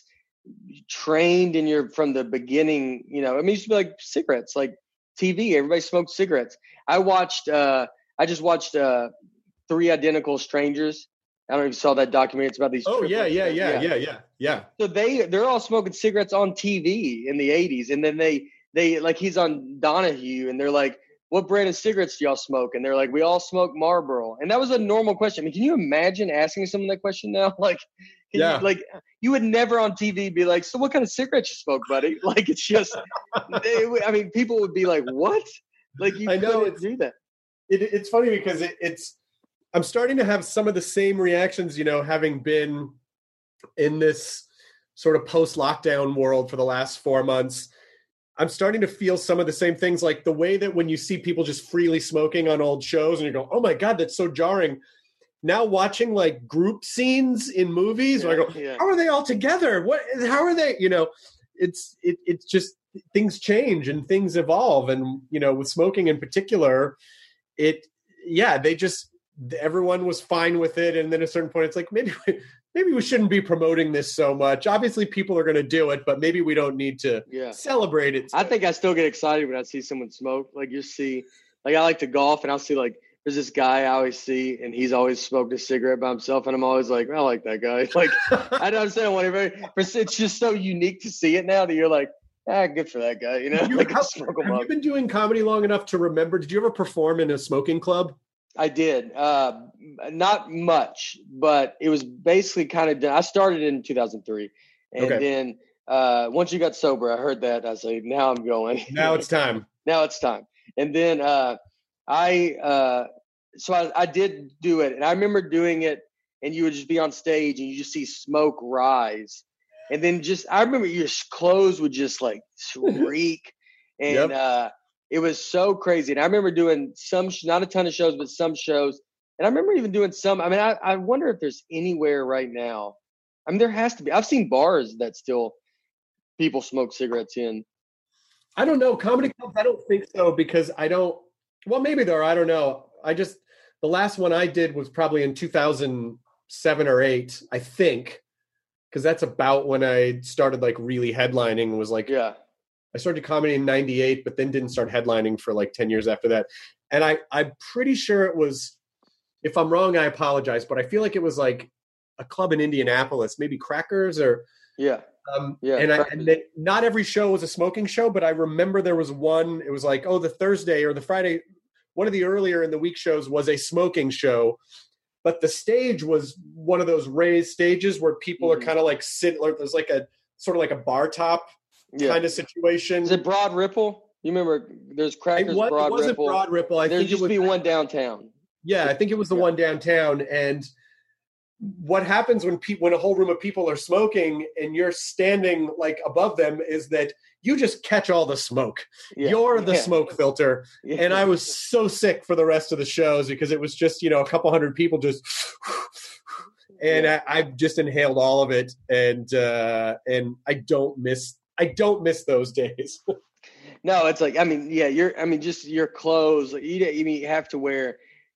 trained in your from the beginning. You know, I mean, it used to be like cigarettes, like T V. Everybody smoked cigarettes. I watched. Uh, I just watched uh, Three Identical Strangers. I don't know if you saw that documentary. It's about these. Oh yeah, triplets. yeah, yeah, yeah, yeah, yeah. So they they're all smoking cigarettes on T V in the eighties, and then they they like he's on Donahue, and they're like, what brand of cigarettes do y'all smoke? And they're like, we all smoke Marlboro. And that was a normal question. I mean, can you imagine asking someone that question now? Like, can Yeah. you, like you would never on T V be like, so what kind of cigarettes you smoke, buddy? Like, it's just, they, I mean, people would be like, what? Like, you I know, couldn't it's- do that. It, it's funny because it, it's, I'm starting to have some of the same reactions, you know, having been in this sort of post-lockdown world for the last four months. I'm starting to feel some of the same things, like the way that when you see people just freely smoking on old shows and you go, oh my God, that's so jarring. Now watching like group scenes in movies, Yeah, where I go, yeah. how are they all together? What, how are they, you know, it's, it, it's just things change and things evolve. And, you know, with smoking in particular, it, yeah, they just, everyone was fine with it. And then at a certain point, it's like, maybe, maybe we shouldn't be promoting this so much. Obviously people are going to do it, but maybe we don't need to Yeah. celebrate it. I think I still get excited when I see someone smoke. Like you see, like I like to golf, and I'll see like there's this guy I always see, and he's always smoked a cigarette by himself, and I'm always like, I like that guy. Like I don't understand whatever. But it's just so unique to see it now that you're like, ah, good for that guy. You know, You- like how- smoke 'em have up. you been doing comedy long enough to remember? Did you ever perform in a smoking club? I did. Uh, not much, but it was basically kind of done. I started in two thousand three. And Okay. then uh, once you got sober, I heard that. I was like, now I'm going. Now it's time. now it's time. And then uh, I, uh, so I, I did do it. And I remember doing it, and you would just be on stage and you just see smoke rise. And then just, I remember your clothes would just like reek. And Yep. uh, it was so crazy. And I remember doing some, sh- not a ton of shows, but some shows. And I remember even doing some, I mean, I, I wonder if there's anywhere right now. I mean, there has to be. I've seen bars that still people smoke cigarettes in. I don't know. Comedy clubs, I don't think so, because I don't, well, maybe there are. I don't know. I just, the last one I did was probably in two thousand seven or eight, I think, because that's about when I started like really headlining. Was like, Yeah. I started comedy in ninety-eight, but then didn't start headlining for like ten years after that. And I, I'm pretty sure it was, if I'm wrong, I apologize, but I feel like it was like a club in Indianapolis, maybe Crackers or, Yeah. um, Yeah, and I, Crackers. and they, not every show was a smoking show, but I remember there was one, it was like, oh, the Thursday or the Friday, one of the earlier in the week shows was a smoking show, but the stage was one of those raised stages where people Mhm. are kind of like sitting, like, there's like a, sort of like a bar top Yeah. kind of situation. Is it Broad Ripple? You remember there's It, Crackers, was, Broad it wasn't Ripple. Broad Ripple. I there think it used was to be one downtown. Yeah, I think it was the Yeah. one downtown. And what happens when pe- when a whole room of people are smoking and you're standing like above them is that you just catch all the smoke. Yeah. You're the Yeah. smoke filter. Yeah. And I was so sick for the rest of the shows because it was just, you know, a couple hundred people just and Yeah. I, I've just inhaled all of it. And uh and I don't miss I don't miss those days. No, it's like, I mean, yeah, you're, I mean, just your clothes, like, you, you mean, you have to wear,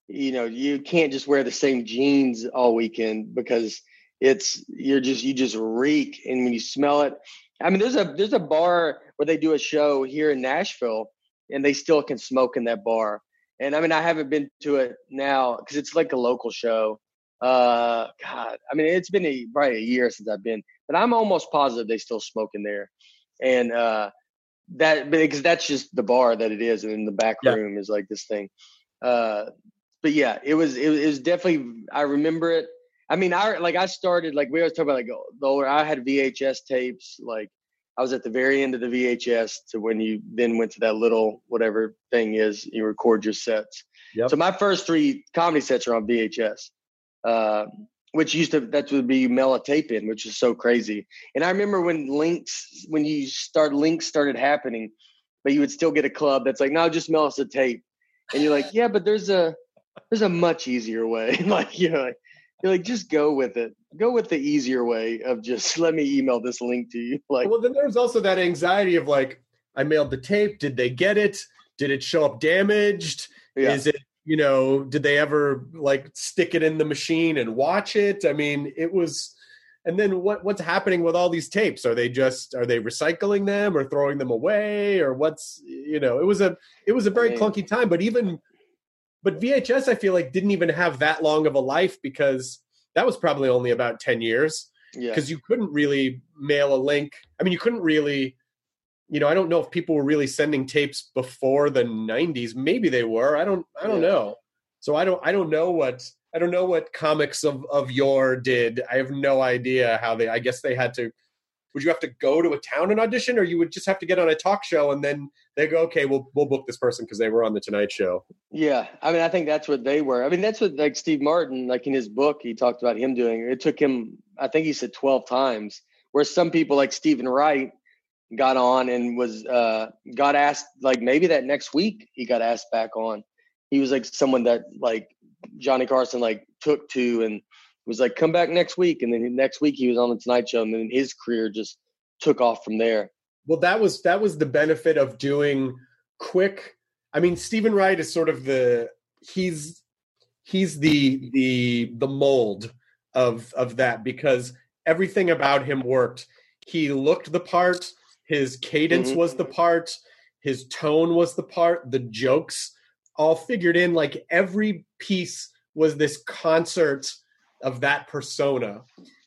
you know, you can't just wear the same jeans all weekend because it's you're just you just reek, and when you smell it, I mean, there's a there's a bar where they do a show here in Nashville, and they still can smoke in that bar. And I mean, I haven't been to it now because it's like a local show. Uh, God, I mean, it's been a, probably a year since I've been, but I'm almost positive they still smoke in there. And uh, that because that's just the bar that it is, and in the back Yeah. room is like this thing. Uh, but yeah, it was it, was- it was definitely. I remember it. I mean, I like I started like we always talk about like the older. I had V H S tapes. Like I was at the very end of the V H S to when you then went to that little whatever thing is you record your sets. Yep. So my first three comedy sets are on V H S, uh, which used to that would be mail a tape in, which is so crazy. And I remember when links when you start links started happening, but you would still get a club that's like, no, just mail us a tape, and you're like, yeah, but there's a there's a much easier way. Like you know. Like, You're like, just go with it. Go with the easier way of just let me email this link to you. Like, well, then there's also that anxiety of like, I mailed the tape. Did they get it? Did it show up damaged? yeah, Is it, you know, did they ever like stick it in the machine and watch it? I mean, it was, and then what, what's happening with all these tapes? Are they just, are they recycling them or throwing them away or what's, you know, it was a, it was a very I mean, clunky time, but even, but V H S, I feel like didn't even have that long of a life because that was probably only about ten years yeah, because you couldn't really mail a link. I mean, you couldn't really, you know, I don't know if people were really sending tapes before the nineties. Maybe they were. I don't, I don't Yeah. know. So I don't, I don't know what, I don't know what comics of, of yore did. I have no idea how they, I guess they had to, would you have to go to a town and audition, or you would just have to get on a talk show and then they go, okay, we'll, we'll book this person because they were on the Tonight Show. yeah. I mean, I think that's what they were. I mean, that's what like Steve Martin, like in his book, he talked about him doing. It took him, I think he said twelve times, where some people like Stephen Wright got on and was uh, got asked like maybe that next week he got asked back on. He was like someone that like Johnny Carson like took to and was like, come back next week. And then next week he was on the Tonight Show, and then his career just took off from there. Well, that was that was the benefit of doing quick. I mean, Stephen Wright is sort of the he's he's the the the mold of of that because everything about him worked. He looked the part, his cadence Mhm. was the part, his tone was the part, the jokes all figured in. Like every piece was this concert of that persona.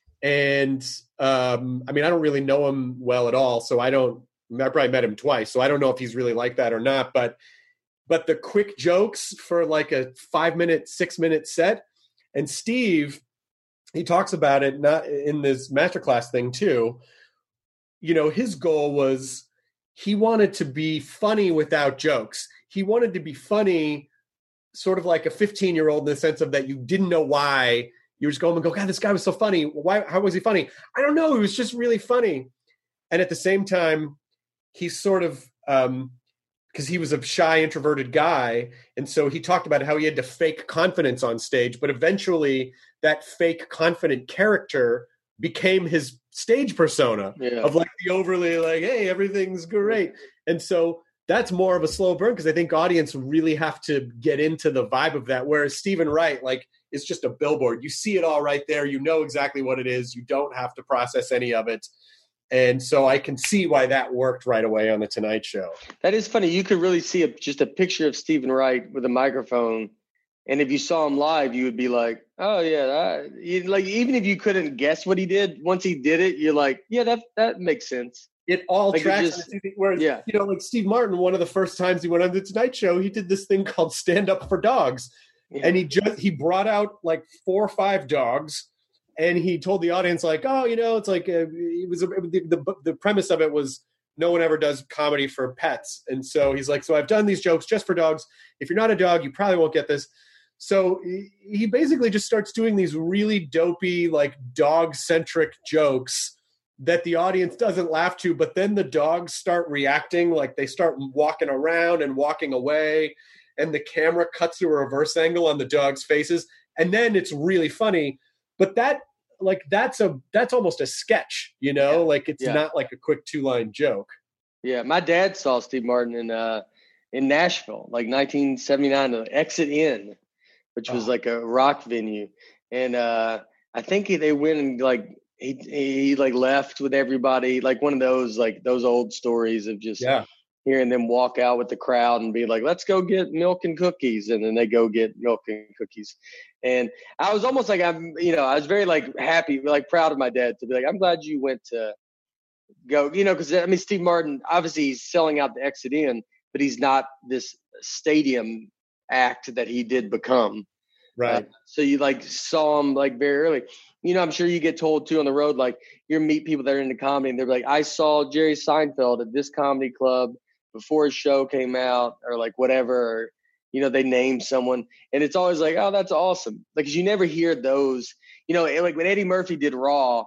And um, I mean, I don't really know him well at all, so I don't. I probably met him twice, so I don't know if he's really like that or not. But but the quick jokes for like a five minute, six minute set, and Steve, he talks about it not in this masterclass thing too. You know, his goal was he wanted to be funny without jokes. He wanted to be funny, sort of like a fifteen year old in the sense of that you didn't know why. You just go home and go, God, this guy was so funny. Why? How was he funny? I don't know. He was just really funny. And at the same time, he's sort of, um, because he was a shy, introverted guy. And so he talked about how he had to fake confidence on stage. But eventually that fake confident character became his stage persona Yeah. of like the overly like, hey, everything's great. And so that's more of a slow burn because I think audience really have to get into the vibe of that. Whereas Stephen Wright, like, it's just a billboard. You see it all right there. You know exactly what it is. You don't have to process any of it. And so I can see why that worked right away on the Tonight Show. That is funny. You could really see a, just a picture of Stephen Wright with a microphone, and if you saw him live, you would be like, "Oh yeah," that, you, like even if you couldn't guess what he did, once he did it, you're like, "Yeah, that that makes sense." It all Like it tracks. just- Whereas, yeah. you know, like Steve Martin, one of the first times he went on the Tonight Show, he did this thing called Stand Up for Dogs. Yeah. And he just he brought out like four or five dogs, and he told the audience like, oh, you know, it's like uh, it was a, the, the the premise of it was no one ever does comedy for pets, and so he's like, so I've done these jokes just for dogs. If you're not a dog, you probably won't get this. So he, he basically just starts doing these really dopey like dog centric jokes that the audience doesn't laugh to, but then the dogs start reacting, like they start walking around and walking away. And the camera cuts to a reverse angle on the dogs' faces, and then it's really funny. But that, like, that's a that's almost a sketch, you know, Yeah. like it's Yeah. not like a quick two line joke. Yeah, my dad saw Steve Martin in uh in Nashville, like nineteen seventy-nine, the Exit In, which was Oh. like a rock venue. And uh, I think he, they went and like he he like left with everybody, like one of those like those old stories of just Yeah. hearing them walk out with the crowd and be like, "Let's go get milk and cookies," and then they go get milk and cookies. And I was almost like I'm, you know, I was very like happy, like proud of my dad to be like, "I'm glad you went to go," you know, because I mean, Steve Martin obviously he's selling out the Exit In, but he's not this stadium act that he did become. Right. Uh, so you like saw him like very early. You know, I'm sure you get told too on the road, like you meet people that are into comedy and they're like, "I saw Jerry Seinfeld at this comedy club before his show came out," or like whatever, or, you know, they name someone. And it's always like, "Oh, that's awesome." Like, 'cause you never hear those, you know, like when Eddie Murphy did Raw,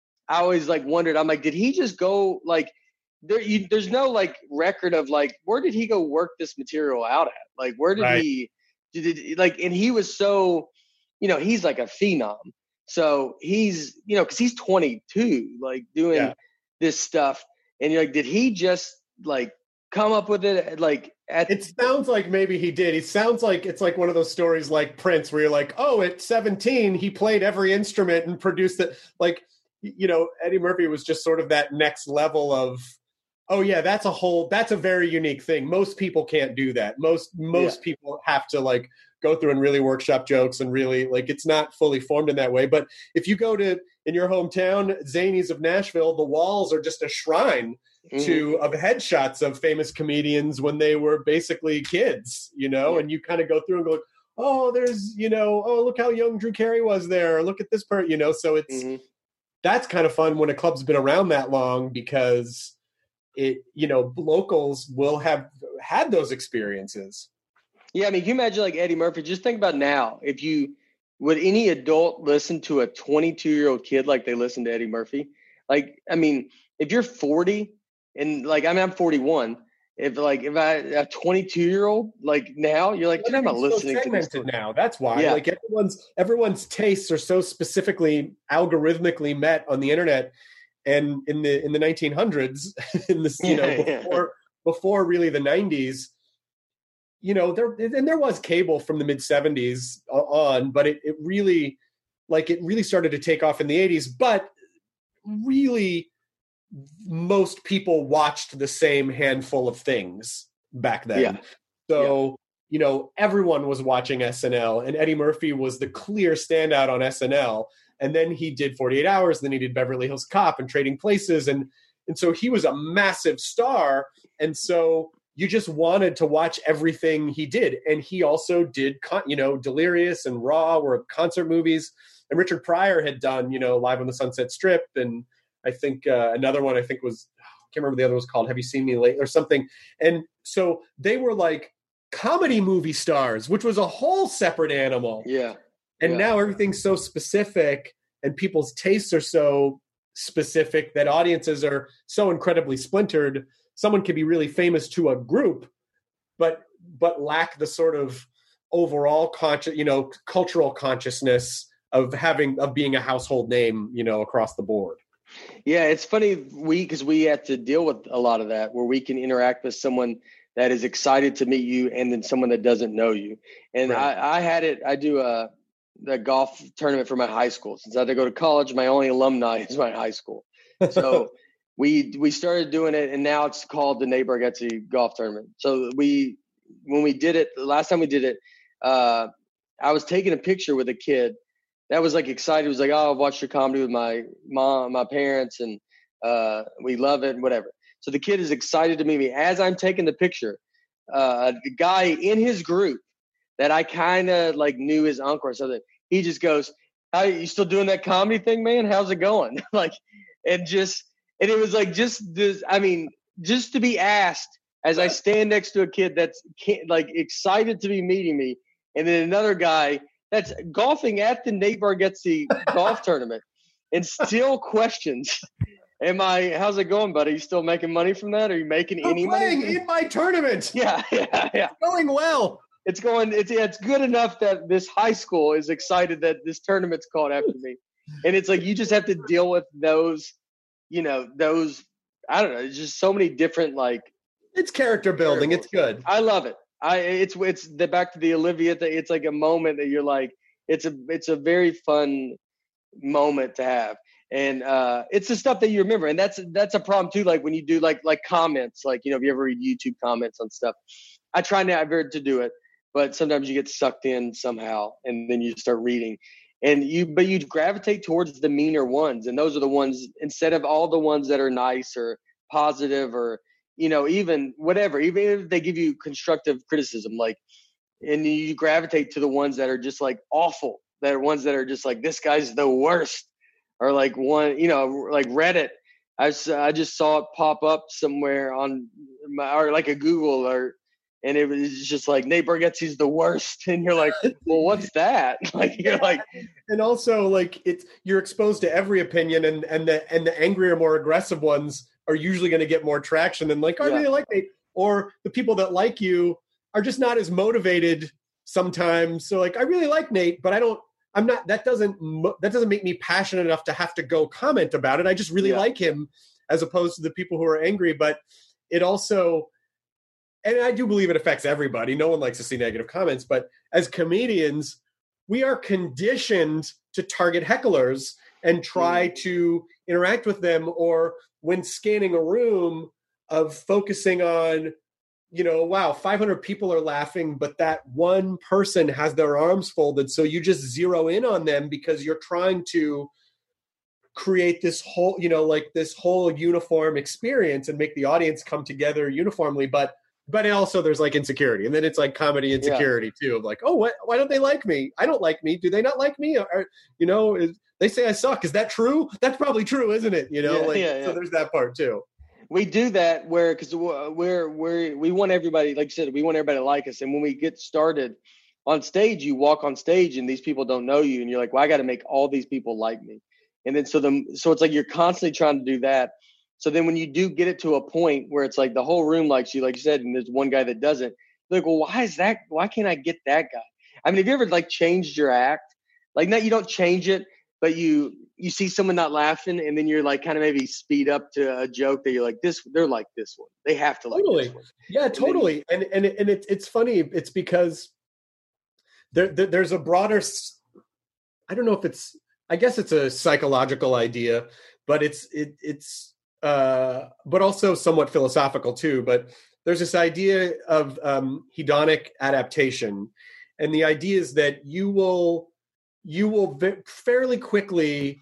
I always like wondered, I'm like, did he just go like, there, you, there's no like record of like, where did he go work this material out at? Like, where did Right. he, did it, like, and he was so, you know, he's like a phenom. So he's, you know, cause he's twenty-two, like doing Yeah. this stuff. And you're like, did he just like come up with it? Like at It sounds like maybe he did. It sounds like it's like one of those stories like Prince where you're like, oh, at seventeen, he played every instrument and produced it. Like, you know, Eddie Murphy was just sort of that next level of, oh yeah, that's a whole, that's a very unique thing. Most people can't do that. Most, most Yeah. people have to like go through and really workshop jokes and really like, it's not fully formed in that way. But if you go to, in your hometown, Zanies of Nashville, the walls are just a shrine Mhm. to of headshots of famous comedians when they were basically kids, you know, Yeah. and you kind of go through and go, oh, there's, you know, oh, look how young Drew Carey was there. Look at this part, you know, so it's, Mhm. that's kind of fun when a club's been around that long because it, you know, locals will have had those experiences. Yeah, I mean, can you imagine like Eddie Murphy? Just think about now. If you would any adult listen to a twenty-two year old kid like they listen to Eddie Murphy? Like, I mean, if you're forty and like, I mean, I'm forty-one. If like if I a twenty-two year old like now, you're like, dude, I'm not Everything's so listening to this. segmented now. That's why. Yeah. Like everyone's everyone's tastes are so specifically algorithmically met on the internet. And in the in the nineteen hundreds, in this, you know, Yeah, yeah. before before really the nineties, you know, there and there was cable from the mid seventies on, but it, it really like it really started to take off in the eighties. But really, most people watched the same handful of things back then. Yeah. So, you know, everyone was watching S N L, and Eddie Murphy was the clear standout on S N L. And then he did forty-eight hours, and then he did Beverly Hills Cop and Trading Places. And, and so he was a massive star. And so you just wanted to watch everything he did. And he also did, con- you know, Delirious and Raw were concert movies. And Richard Pryor had done, you know, Live on the Sunset Strip. And I think uh, another one I think was, I can't remember the other was called Have You Seen Me Lately or something. And so they were like comedy movie stars, which was a whole separate animal. Yeah. And Yeah. now everything's so specific and people's tastes are so specific that audiences are so incredibly splintered. Someone can be really famous to a group, but but lack the sort of overall conscious, you know, cultural consciousness of having of being a household name, you know, across the board. Yeah, it's funny we because we had to deal with a lot of that where we can interact with someone that is excited to meet you and then someone that doesn't know you. And Right. I, I had it. I do a the golf tournament for my high school. Since I had to go to college, my only alumni is my high school. So we we started doing it, and now it's called the Nate Bargatze Golf Tournament. So we when we did it the last time we did it, uh, I was taking a picture with a kid that was like excited. He was like, "Oh, I've watched your comedy with my mom, my parents, and uh, we love it and whatever." So the kid is excited to meet me. As I'm taking the picture, uh, the guy in his group that I kind of like knew his uncle or something, he just goes, "How you still doing that comedy thing, man? How's it going?" Like, and just and it was like just this. I mean, just to be asked as I stand next to a kid that's like excited to be meeting me, and then another guy that's golfing at the Nate Bargatze golf tournament and still questions, am I, how's it going, buddy? You still making money from that? Are you making I'm any playing money? in my tournament. Yeah, yeah, yeah. Going well. It's going, it's, yeah, it's good enough that this high school is excited that this tournament's called after me. And it's like, you just have to deal with those, you know, those, I don't know, it's just so many different, like, It's character building. It's good. I love it. I it's it's the back to the Olivia thing. It's like a moment that you're like, it's a it's a very fun moment to have, and uh, it's the stuff that you remember, and that's that's a problem too. Like when you do like like comments, like you know, if you ever read YouTube comments on stuff, I try never to do it, but sometimes you get sucked in somehow, and then you start reading, and you but you gravitate towards the meaner ones, and those are the ones instead of all the ones that are nice or positive or you know, even whatever, even if they give you constructive criticism, like, and you gravitate to the ones that are just like awful, that are ones that are just like, this guy's the worst, or like one, you know, like Reddit. I, I just saw it pop up somewhere on my, or like a Google or, and it was just like Nate Bargatze's the worst. And you're like, well, what's that? Like, you're yeah. like, and also like it's, you're exposed to every opinion and, and the, and the angrier, more aggressive ones are usually going to get more traction than like, oh, I yeah. really like Nate. Or the people that like you are just not as motivated sometimes. So like, I really like Nate, but I don't, I'm not, that doesn't, that doesn't make me passionate enough to have to go comment about it. I just really yeah. like him as opposed to the people who are angry. But it also, and I do believe it affects everybody. No one likes to see negative comments, but as comedians, we are conditioned to target hecklers and try to interact with them, or when scanning a room of focusing on, you know, wow, five hundred people are laughing, but that one person has their arms folded. So you just zero in on them because you're trying to create this whole, you know, like this whole uniform experience and make the audience come together uniformly. But But also there's like insecurity, and then it's like comedy insecurity yeah. too. Of like, oh, what? Why don't they like me? I don't like me. Do they not like me? Or, you know, is, they say I suck. Is that true? That's probably true, isn't it? You know, yeah, like yeah, yeah. so there's that part too. We do that where because we're we're we want everybody, like you said, we want everybody to like us. And when we get started on stage, you walk on stage and these people don't know you, and you're like, well, I got to make all these people like me. And then so the so it's like you're constantly trying to do that. So then when you do get it to a point where it's like the whole room likes you, like you said, and there's one guy that doesn't, you're like, well, why is that? Why can't I get that guy? I mean, have you ever like changed your act? Like, not, you don't change it, but you you see someone not laughing, and then you're like kind of maybe speed up to a joke that you're like, this, they're like this one. They have to like totally. this one. Yeah, totally. And and and, and it, it's funny. It's because there, there there's a broader, I don't know if it's, I guess it's a psychological idea, but it's it it's uh, but also somewhat philosophical too. But there's this idea of um, hedonic adaptation, and the idea is that you will you will v- fairly quickly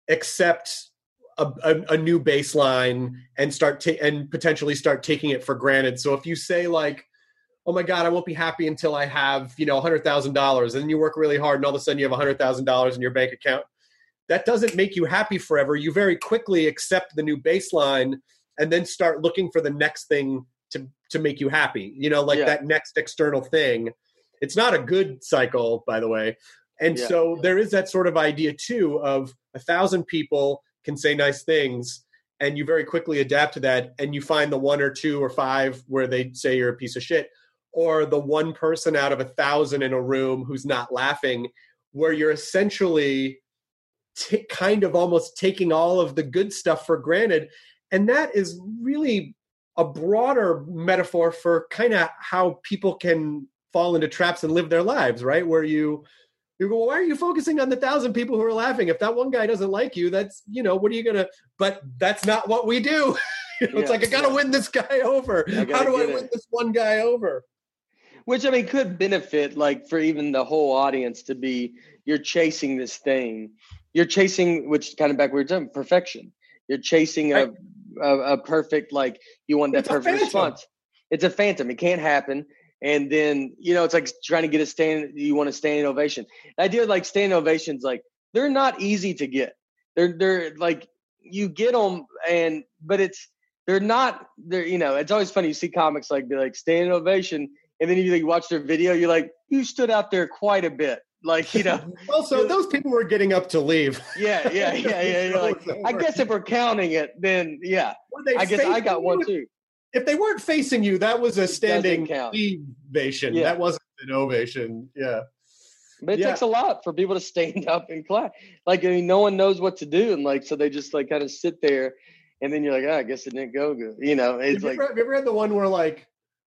accept a, a, a new baseline and start ta- and potentially start taking it for granted. So if you say like, oh my God, I won't be happy until I have, you know, one hundred thousand dollars, and then you work really hard and all of a sudden you have one hundred thousand dollars in your bank account, that doesn't make you happy forever. You very quickly accept the new baseline and then start looking for the next thing to, to make you happy, you know, like yeah. that next external thing. It's not a good cycle, by the way. And yeah. so there is that sort of idea too of a thousand people can say nice things, and you very quickly adapt to that, and you find the one or two or five where they say you're a piece of shit, or the one person out of a thousand in a room who's not laughing, where you're essentially t- kind of almost taking all of the good stuff for granted. And that is really a broader metaphor for kind of how people can fall into traps and live their lives, right? Where you, you go, well, why are you focusing on the thousand people who are laughing? If that one guy doesn't like you, that's, you know, what are you going to, but that's not what we do. You know, yeah, it's like, I got to yeah. win this guy over. How do I win it. this one guy over? Which, I mean, could benefit, like, for even the whole audience to be, you're chasing this thing. You're chasing, which kind of back where you're talking, perfection. You're chasing a, a, a perfect, like, you want that it's perfect response. It's a phantom. It can't happen. And then, you know, it's like trying to get a stand, you want a standing ovation. The idea of like standing ovations, like, they're not easy to get. They're, they're like, you get them, and, but it's, they're not, they're, you know, it's always funny. You see comics like, be like, standing ovation. And then you like, watch their video, you're like, you stood out there quite a bit. Like, you know. Also, those people were getting up to leave. Yeah, yeah, yeah, yeah. You're like, I guess if we're counting it, then yeah. I guess I got one too. If they weren't facing you, that was a standing ovation. Yeah. That wasn't an ovation. Yeah. But it yeah. takes a lot for people to stand up and clap. Like, I mean, no one knows what to do. And like, so they just like kind of sit there, and then you're like, oh, I guess it didn't go good. You know, it's have like. You ever, have you ever had the one where like,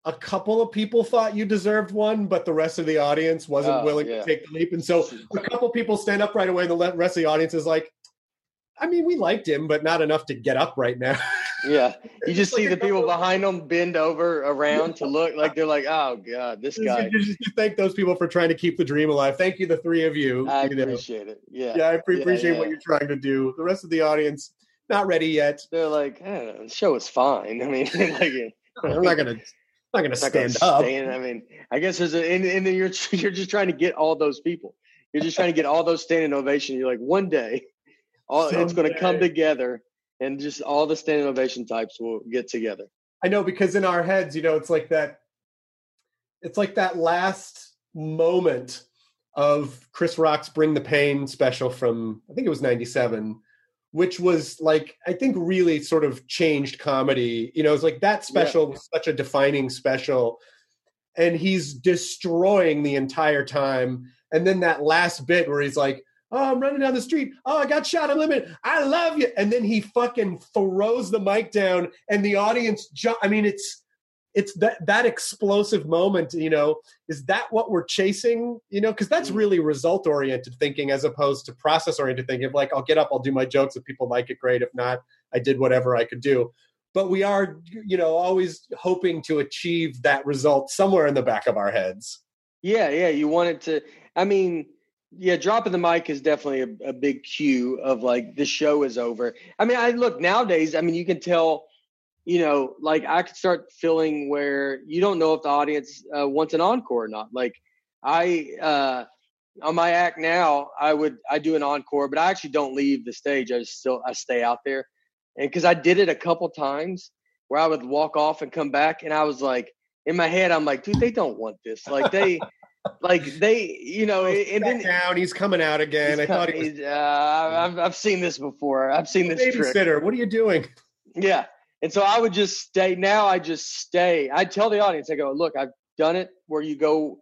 a couple of people thought you deserved one, but the rest of the audience wasn't Oh, willing yeah. to take the leap. And so a couple people stand up right away, and the le- rest of the audience is like, I mean, we liked him, but not enough to get up right now. Yeah, you just Like see a the people couple- behind them bend over around to look like they're like, oh god, this guy. You just thank those people for trying to keep the dream alive. Thank you, the three of you. I you know. appreciate it. Yeah, Yeah, I pre- appreciate yeah. what you're trying to do. The rest of the audience, not ready yet. They're like, I don't know, the show is fine. I mean, like, I'm not gonna, not gonna not gonna stand up. stand. I mean, I guess there's a, and, and then you're you're just trying to get all those people. You're just trying to get all those standing ovation. You're like, one day, all it's going to come Someday. together, and just all the standing ovation types will get together. I know, because in our heads, you know, it's like that. It's like that last moment of Chris Rock's "Bring the Pain" special from, I think it was ninety-seven, which was like, I think really sort of changed comedy. You know, it's like that special was such a defining special, and he's destroying the entire time. And then that last bit where he's like, oh, I'm running down the street. Oh, I got shot. I'm limited. I love you. And then he fucking throws the mic down, and the audience jump. I mean, it's it's that that explosive moment. You know, is that what we're chasing? You know, because that's really result oriented thinking as opposed to process oriented thinking. Of like, I'll get up, I'll do my jokes. If people like it, great. If not, I did whatever I could do. But we are, you know, always hoping to achieve that result somewhere in the back of our heads. Yeah, yeah. You want it to. I mean. Yeah, dropping the mic is definitely a, a big cue of like the show is over. I mean, I look nowadays, I mean, you can tell, you know, like I could start feeling where you don't know if the audience uh, wants an encore or not. Like I, uh, on my act now, I would, I do an encore, but I actually don't leave the stage. I just still, I stay out there. And cause I did it a couple times where I would walk off and come back. And I was like, in my head, I'm like, dude, they don't want this. Like they, Like they, you know, and then down, he's coming out again. I thought he was uh, I've I've seen this before. I've seen this trick. babysitter. What are you doing? Yeah, and so I would just stay. Now I just stay. I tell the audience, I go, look, I've done it. Where you go,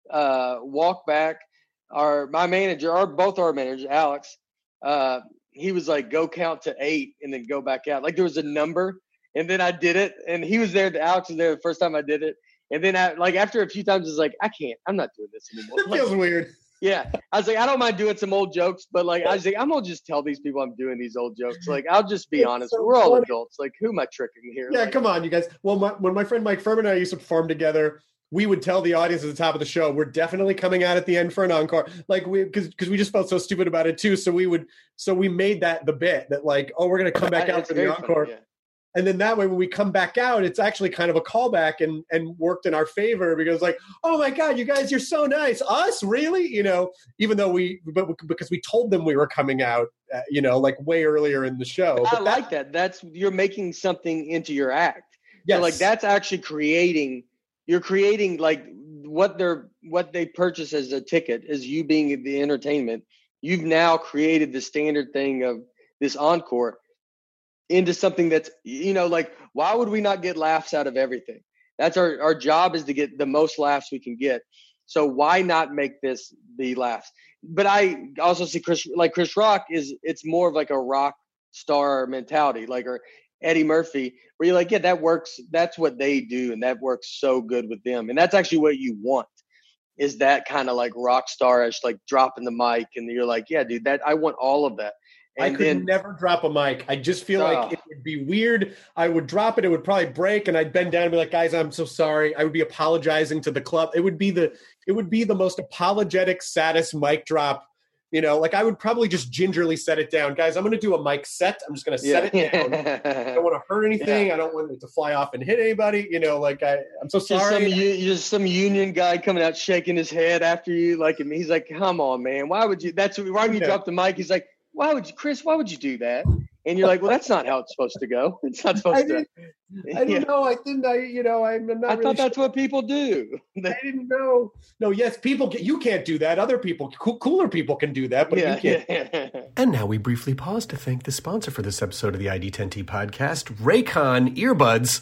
uh, walk back. Our my manager, our both our managers, Alex, uh, he was like, go count to eight and then go back out. Like there was a number, and then I did it, and he was there. Alex was there the first time I did it. And then, I, like, after a few times, it's like, I can't. I'm not doing this anymore. It feels like, weird. Yeah. I was like, I don't mind doing some old jokes, but, like, I was like, I'm going to just tell these people I'm doing these old jokes. Like, I'll just be It's honest. so We're all funny. adults. Like, who am I tricking here? Yeah, like, come on, you guys. Well, my, when my friend Mike Furman and I used to perform together, we would tell the audience at the top of the show, we're definitely coming out at the end for an encore. Like, we, because because we just felt so stupid about it, too. So we would, so we made that the bit that, like, oh, we're going to come back I- out it's for the very encore. funny, yeah. And then that way, when we come back out, it's actually kind of a callback and and worked in our favor because, like, oh my God, you guys, you're so nice. Us, really? You know, even though we, but because we told them we were coming out, uh, you know, like way earlier in the show. I But that, like that. That's you're making something into your act. yes. So, like, that's actually creating. You're creating like what they're what they purchase as a ticket is you being the entertainment. You've now created the standard thing of this encore into something that's, you know, like, why would we not get laughs out of everything? That's our, our job is to get the most laughs we can get. So why not make this the laughs? But I also see Chris, like Chris Rock is, it's more of like a rock star mentality, like, or Eddie Murphy, where you're like, yeah, that works. That's what they do. And that works so good with them. And that's actually what you want, is that kind of like rock starish, like dropping the mic. And you're like, yeah, dude, that I want all of that. And I could then, never drop a mic. I just feel Oh. like it would be weird. I would drop it. It would probably break, and I'd bend down and be like, "Guys, I'm so sorry." I would be apologizing to the club. It would be the it would be the most apologetic, saddest mic drop. You know, like I would probably just gingerly set it down. Guys, I'm going to do a mic set. I'm just going to set yeah. it down. I don't want to hurt anything. I don't want it to fly off and hit anybody. You know, like I, I'm so Just some, sorry. u- just some union guy coming out shaking his head after you, like, and he's like, "Come on, man, why would you?" That's why when you Yeah. drop the mic, he's like, "Why would you, Chris? Why would you do that?" And you're like, "Well, that's not how it's supposed to go. It's not I supposed to." didn't, I didn't Yeah. know. I didn't. I, you know, I'm not I really thought that's sure. what people do. I didn't know. No, yes, people. Can, you can't do that. Other people, coo- cooler people, can do that, but yeah, you can't. yeah. And now we briefly pause to thank the sponsor for this episode of the I D ten T podcast, Raycon earbuds.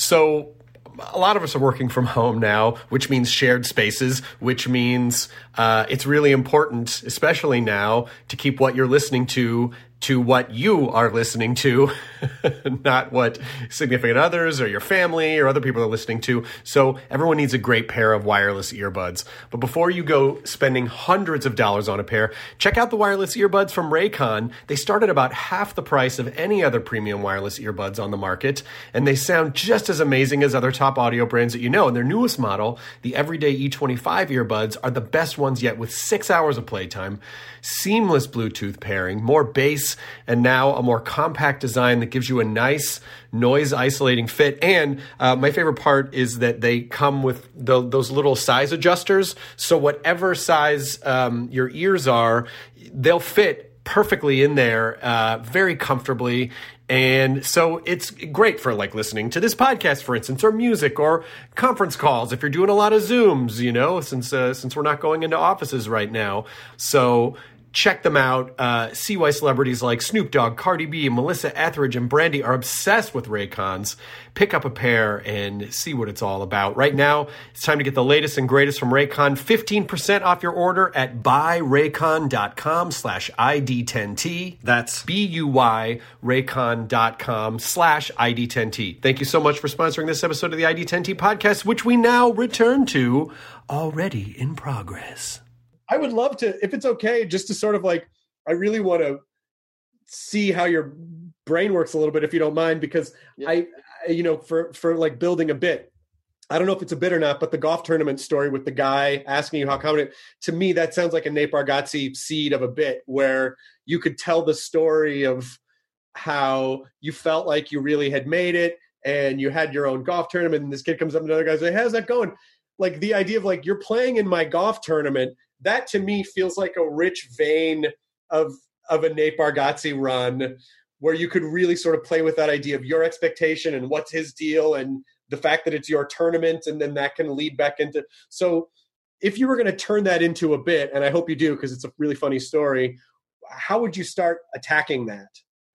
So a lot of us are working from home now, which means shared spaces, which means uh, it's really important, especially now, to keep what you're listening to to what you are listening to, not what significant others or your family or other people are listening to. So everyone needs a great pair of wireless earbuds. But before you go spending hundreds of dollars on a pair, check out the wireless earbuds from Raycon. They start at about half the price of any other premium wireless earbuds on the market, and they sound just as amazing as other top audio brands that you know. And their newest model, the Everyday E twenty-five earbuds, are the best ones yet, with six hours of playtime, seamless Bluetooth pairing, more bass, and now a more compact design that gives you a nice noise isolating fit. And uh, my favorite part is that they come with the, those little size adjusters. So whatever size um, your ears are, they'll fit perfectly in there, uh, very comfortably. And so it's great for like listening to this podcast, for instance, or music or conference calls. If you're doing a lot of Zooms, you know, since, uh, since we're not going into offices right now. So check them out. Uh, see why celebrities like Snoop Dogg, Cardi B, Melissa Etheridge, and Brandy are obsessed with Raycons. Pick up a pair and see what it's all about. Right now, it's time to get the latest and greatest from Raycon. fifteen percent off your order at buyraycon.com slash ID10T. That's B-U-Y, raycon.com slash ID10T. Thank you so much for sponsoring this episode of the I D ten T podcast, which we now return to, already in progress. I would love to, if it's okay, just to sort of like, I really want to see how your brain works a little bit, if you don't mind, because yeah. I, I, you know, for, for like building a bit, I don't know if it's a bit or not, but the golf tournament story with the guy asking you how confident, to me, that sounds like a Nate Bargatze seed of a bit where you could tell the story of how you felt like you really had made it and you had your own golf tournament, and this kid comes up and another guy's like, how's that going? Like the idea of like, you're playing in my golf tournament, that to me feels like a rich vein of of a Nate Bargatze run where you could really sort of play with that idea of your expectation and what's his deal and the fact that it's your tournament, and then that can lead back into. So if you were going to turn that into a bit, and I hope you do because it's a really funny story, how would you start attacking that?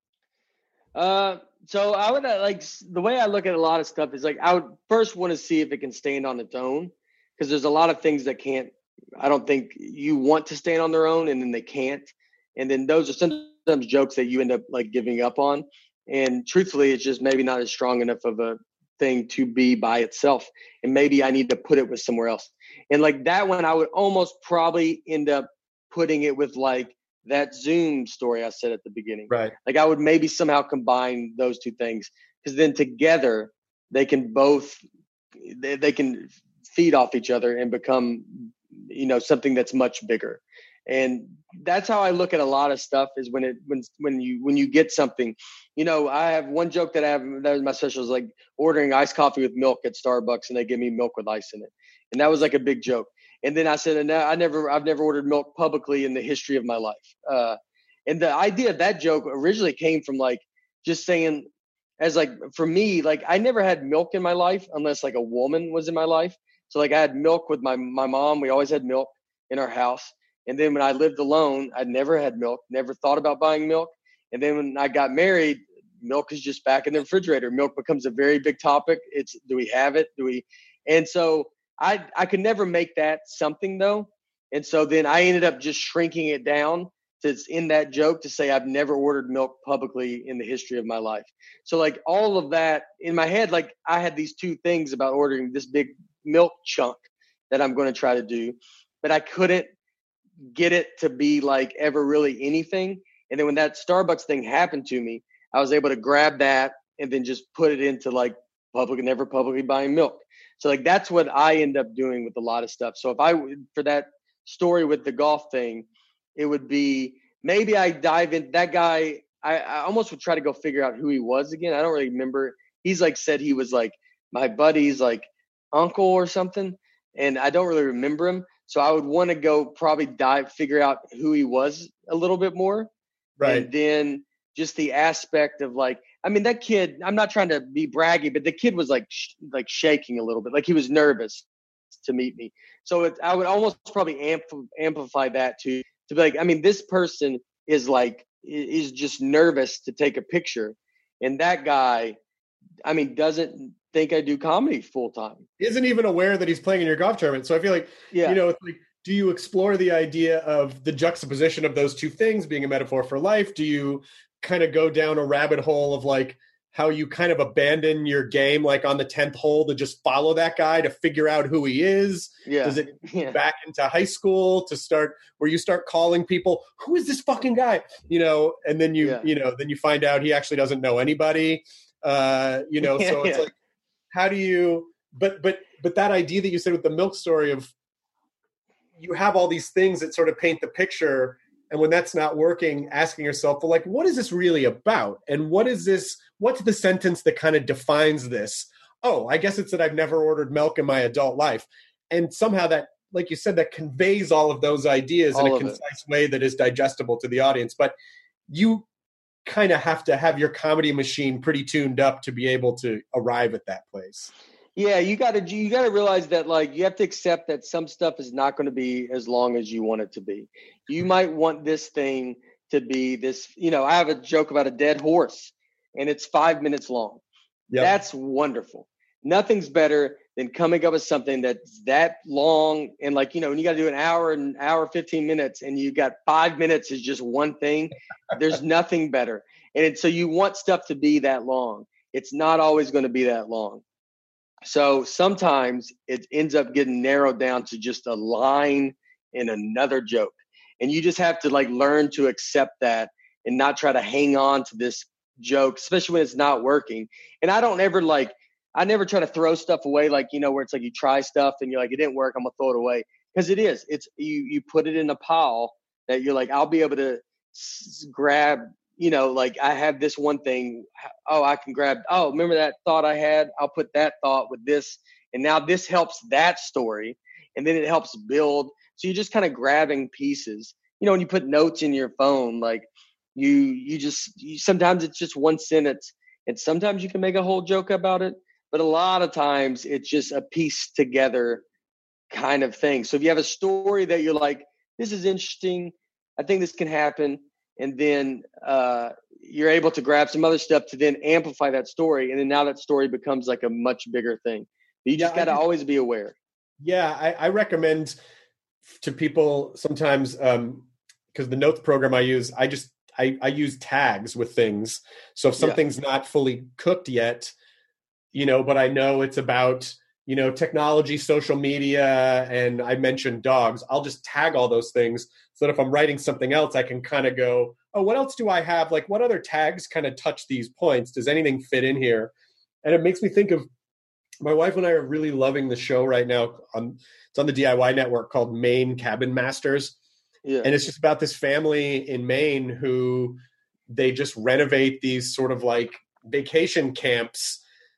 Uh, so I would uh, like the way I look at a lot of stuff is like I would first want to see if it can stand on its own, because there's a lot of things that can't. I don't think you want to stand on their own, and then they can't. And then those are sometimes jokes that you end up like giving up on. And truthfully, it's just maybe not as strong enough of a thing to be by itself. And maybe I need to put it with somewhere else. And like that one, I would almost probably end up putting it with like that Zoom story I said at the beginning. Right. Like I would maybe somehow combine those two things, because then together they can both, they, they can feed off each other and become, you know, something that's much bigger. And that's how I look at a lot of stuff, is when it, when, when you, when you get something, you know, I have one joke that I have, that was my special, is like ordering iced coffee with milk at Starbucks and they give me milk with ice in it. And that was like a big joke. And then I said, and I never, I've never ordered milk publicly in the history of my life. Uh, and the idea of that joke originally came from like, just saying as like, for me, like I never had milk in my life unless like a woman was in my life. So like I had milk with my, my mom. We always had milk in our house. And then when I lived alone, I never had milk, never thought about buying milk. And then when I got married, milk is just back in the refrigerator. Milk becomes a very big topic. It's, do we have it? Do we? And so I, I could never make that something though. And so then I ended up just shrinking it down to in that joke to say, I've never ordered milk publicly in the history of my life. So like all of that in my head, like I had these two things about ordering this big milk chunk that I'm going to try to do, but I couldn't get it to be like ever really anything. And then when that Starbucks thing happened to me, I was able to grab that and then just put it into like public and never publicly buying milk. So like, that's what I end up doing with a lot of stuff. So if I, for that story with the golf thing, it would be, maybe I dive in that guy. I, I almost would try to go figure out who he was again. I don't really remember. He's like said he was like my buddy's like uncle or something. And I don't really remember him. So I would want to go probably dive, figure out who he was a little bit more. Right. And then just the aspect of like, I mean, that kid, I'm not trying to be braggy, but the kid was like, sh- like shaking a little bit. Like he was nervous to meet me. So it, I would almost probably ampl- amplify that to, to be like, I mean, this person is like, is just nervous to take a picture. And that guy, I mean, doesn't think I do comedy full time. Isn't even aware that he's playing in your golf tournament. So I feel like, yeah. you know, it's like do you explore the idea of the juxtaposition of those two things being a metaphor for life? Do you kind of go down a rabbit hole of like how you kind of abandon your game, like on the tenth hole, to just follow that guy to figure out who he is? Yeah. Does it Yeah. back into high school to start where you start calling people, who is this fucking guy? You know, and then you, Yeah. you know, then you find out he actually doesn't know anybody. Uh, you know, Yeah, so it's yeah. like, how do you, but, but, but that idea that you said with the milk story of, you have all these things that sort of paint the picture. And when that's not working, asking yourself, well, like, what is this really about? And what is this, what's the sentence that kind of defines this? Oh, I guess it's that I've never ordered milk in my adult life. And somehow that, like you said, that conveys all of those ideas All in a of it. concise way that is digestible to the audience. But you kind of have to have your comedy machine pretty tuned up to be able to arrive at that place. Yeah, you got to you got to realize that, like, you have to accept that some stuff is not going to be as long as you want it to be. You might want this thing to be this, you know, I have a joke about a dead horse and it's five minutes long. Yep. That's wonderful. Nothing's better than coming up with something that's that long. And, like, you know, when you got to do an hour and hour, fifteen minutes and you got five minutes is just one thing. There's nothing better. And it, so you want stuff to be that long. It's not always going to be that long. So sometimes it ends up getting narrowed down to just a line and another joke. And you just have to, like, learn to accept that and not try to hang on to this joke, especially when it's not working. And I don't ever like, I never try to throw stuff away. Like, you know, where it's like you try stuff and you're like, it didn't work, I'm gonna throw it away. Cause it is, it's, you, you put it in a pile that you're like, I'll be able to s- grab, you know, like I have this one thing. Oh, I can grab, oh, remember that thought I had? I'll put that thought with this. And now this helps that story. And then it helps build. So you're just kind of grabbing pieces. You know, when you put notes in your phone, like you, you just, you, sometimes it's just one sentence and sometimes you can make a whole joke about it. But a lot of times it's just a piece together kind of thing. So if you have a story that you're like, this is interesting, I think this can happen. And then uh, you're able to grab some other stuff to then amplify that story. And then now that story becomes like a much bigger thing. But you just Yeah, got to I- always be aware. Yeah, I, I recommend to people sometimes um, because the notes program I use, I just I, I use tags with things. So if something's yeah. not fully cooked yet, you know, but I know it's about, you know, technology, social media, and I mentioned dogs, I'll just tag all those things so that if I'm writing something else, I can kind of go, oh, what else do I have? Like, what other tags kind of touch these points? Does anything fit in here? And it makes me think of my wife and I are really loving the show right now. On, it's on the D I Y network called Maine Cabin Masters. Yeah. And it's just about this family in Maine who they just renovate these sort of like vacation camps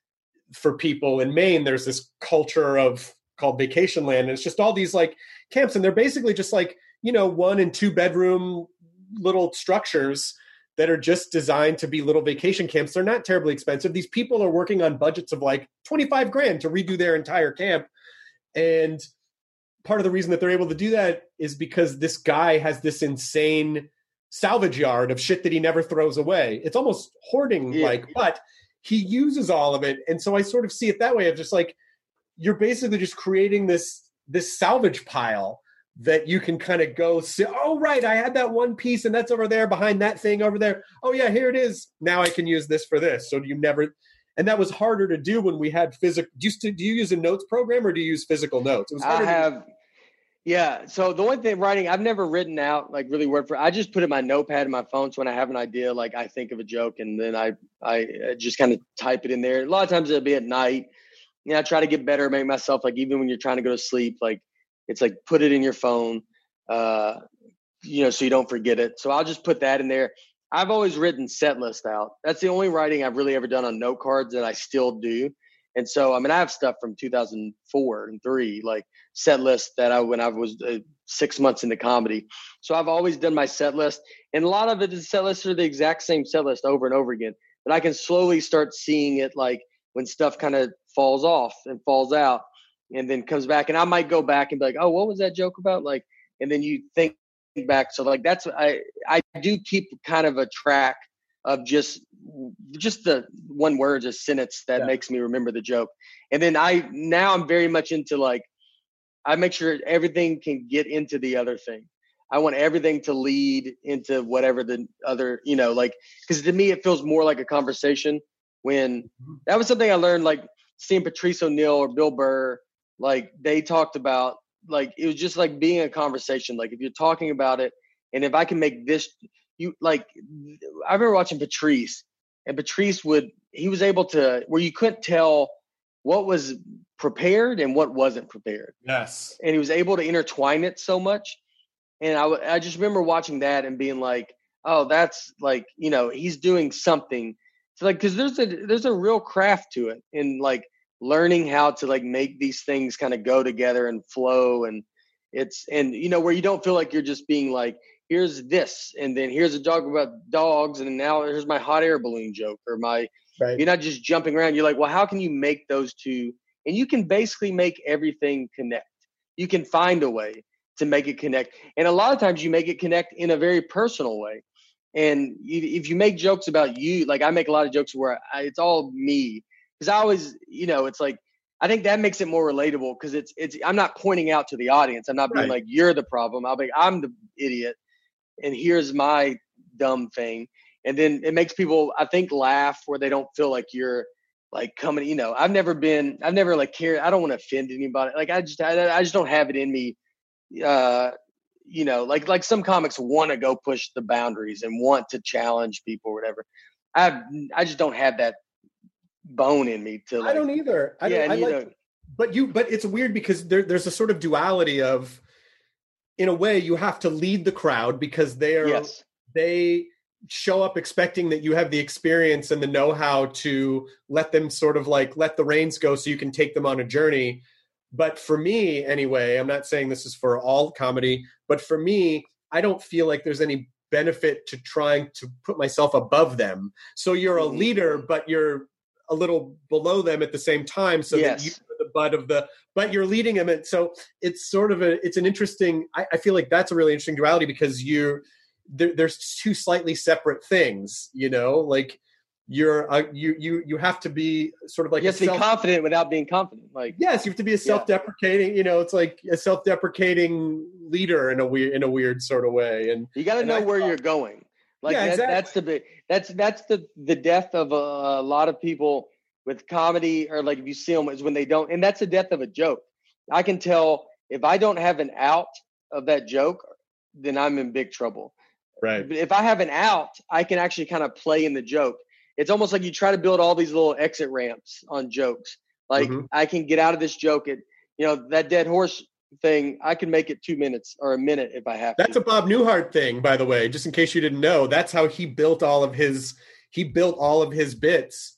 for people in Maine. There's this culture of called Vacation Land. And it's just all these like camps. And they're basically just like, you know, one and two bedroom little structures that are just designed to be little vacation camps. They're not terribly expensive. These people are working on budgets of like twenty-five grand to redo their entire camp. And part of the reason that they're able to do that is because this guy has this insane salvage yard of shit that he never throws away. It's almost hoarding like, yeah. but he uses all of it. And so I sort of see it that way of just like, you're basically just creating this, this salvage pile that you can kind of go see, oh, right, I had that one piece and that's over there behind that thing over there. Oh yeah, here it is. Now I can use this for this. So you never, and that was harder to do when we had physical, do you, do you use a notes program or do you use physical notes? It was harder I have, to- yeah. So the one thing writing, I've never written out like really word for, I just put in my notepad in my phone. So when I have an idea, like I think of a joke and then I, I just kind of type it in there. A lot of times it'll be at night. You know, I try to get better, make myself like, even when you're trying to go to sleep, like, it's like, put it in your phone, uh, you know, so you don't forget it. So I'll just put that in there. I've always written set list out. That's the only writing I've really ever done on note cards that I still do. And so, I mean, I have stuff from two thousand four and three, like set list that I, when I was uh, six months into comedy. So I've always done my set list. And a lot of it is set lists are the exact same set list over and over again. But I can slowly start seeing it like when stuff kind of falls off and falls out. And then comes back and I might go back and be like, oh, what was that joke about? Like, and then you think back. So like, that's, I, I do keep kind of a track of just, just the one word, a sentence that yeah. makes me remember the joke. And then I, now I'm very much into like, I make sure everything can get into the other thing. I want everything to lead into whatever the other, you know, like, because to me, it feels more like a conversation when that was something I learned, like seeing Patrice O'Neal or Bill Burr, like they talked about, like, it was just like being a conversation. Like if you're talking about it and if I can make this, you like, I remember watching Patrice and Patrice would, he was able to, where you couldn't tell what was prepared and what wasn't prepared. Yes. And he was able to intertwine it so much. And I, I just remember watching that and being like, oh, that's like, you know, he's doing something. So like, cause there's a, there's a real craft to it and like learning how to like make these things kind of go together and flow. And it's, and you know, where you don't feel like you're just being like, here's this, and then here's a joke about dogs. And now here's my hot air balloon joke or my, right. You're not just jumping around. You're like, well, how can you make those two? And you can basically make everything connect. You can find a way to make it connect. And a lot of times you make it connect in a very personal way. And you, if you make jokes about you, like I make a lot of jokes where I, it's all me. Because I always, you know, it's like, I think that makes it more relatable because it's, it's, I'm not pointing out to the audience. I'm not being Right. like, you're the problem. I'll be, I'm the idiot. And here's my dumb thing. And then it makes people, I think, laugh where they don't feel like you're like coming, you know, I've never been, I've never like cared. I don't want to offend anybody. Like I just, I, I just don't have it in me. Uh, you know, like, like some comics want to go push the boundaries and want to challenge people or whatever. I, I just don't have that bone in me to like, I don't either. I yeah, don't, I and you like, know, but you, but it's weird because there, there's a sort of duality of, in a way, you have to lead the crowd because they're, yes. they show up expecting that you have the experience and the know-how to let them sort of like let the reins go so you can take them on a journey. But for me, anyway, I'm not saying this is for all comedy, but for me, I don't feel like there's any benefit to trying to put myself above them. So you're a leader, but you're a little below them at the same time so Yes. that you're the butt of the, but you're leading them. And so it's sort of a, it's an interesting, I, I feel like that's a really interesting duality because you're, there, there's two slightly separate things, you know, like you're, uh, you, you, you have to be sort of like, You have a to be self- confident without being confident. Like, yes, you have to be a self-deprecating, you know, it's like a self-deprecating leader in a weird, in a weird sort of way. And you got to and know I where thought- you're going. Like Yeah, that, exactly. that's the big, that's, that's the, the death of a, a lot of people with comedy, or like if you see them is when they don't, and that's the death of a joke. I can tell if I don't have an out of that joke, then I'm in big trouble. Right. But if I have an out, I can actually kind of play in the joke. It's almost like you try to build all these little exit ramps on jokes. Like Mhm. I can get out of this joke. It, you know, that dead horse thing, I can make it two minutes or a minute if I have That's to. a Bob Newhart thing, by the way, just in case you didn't know. That's how he built all of his, he built all of his bits.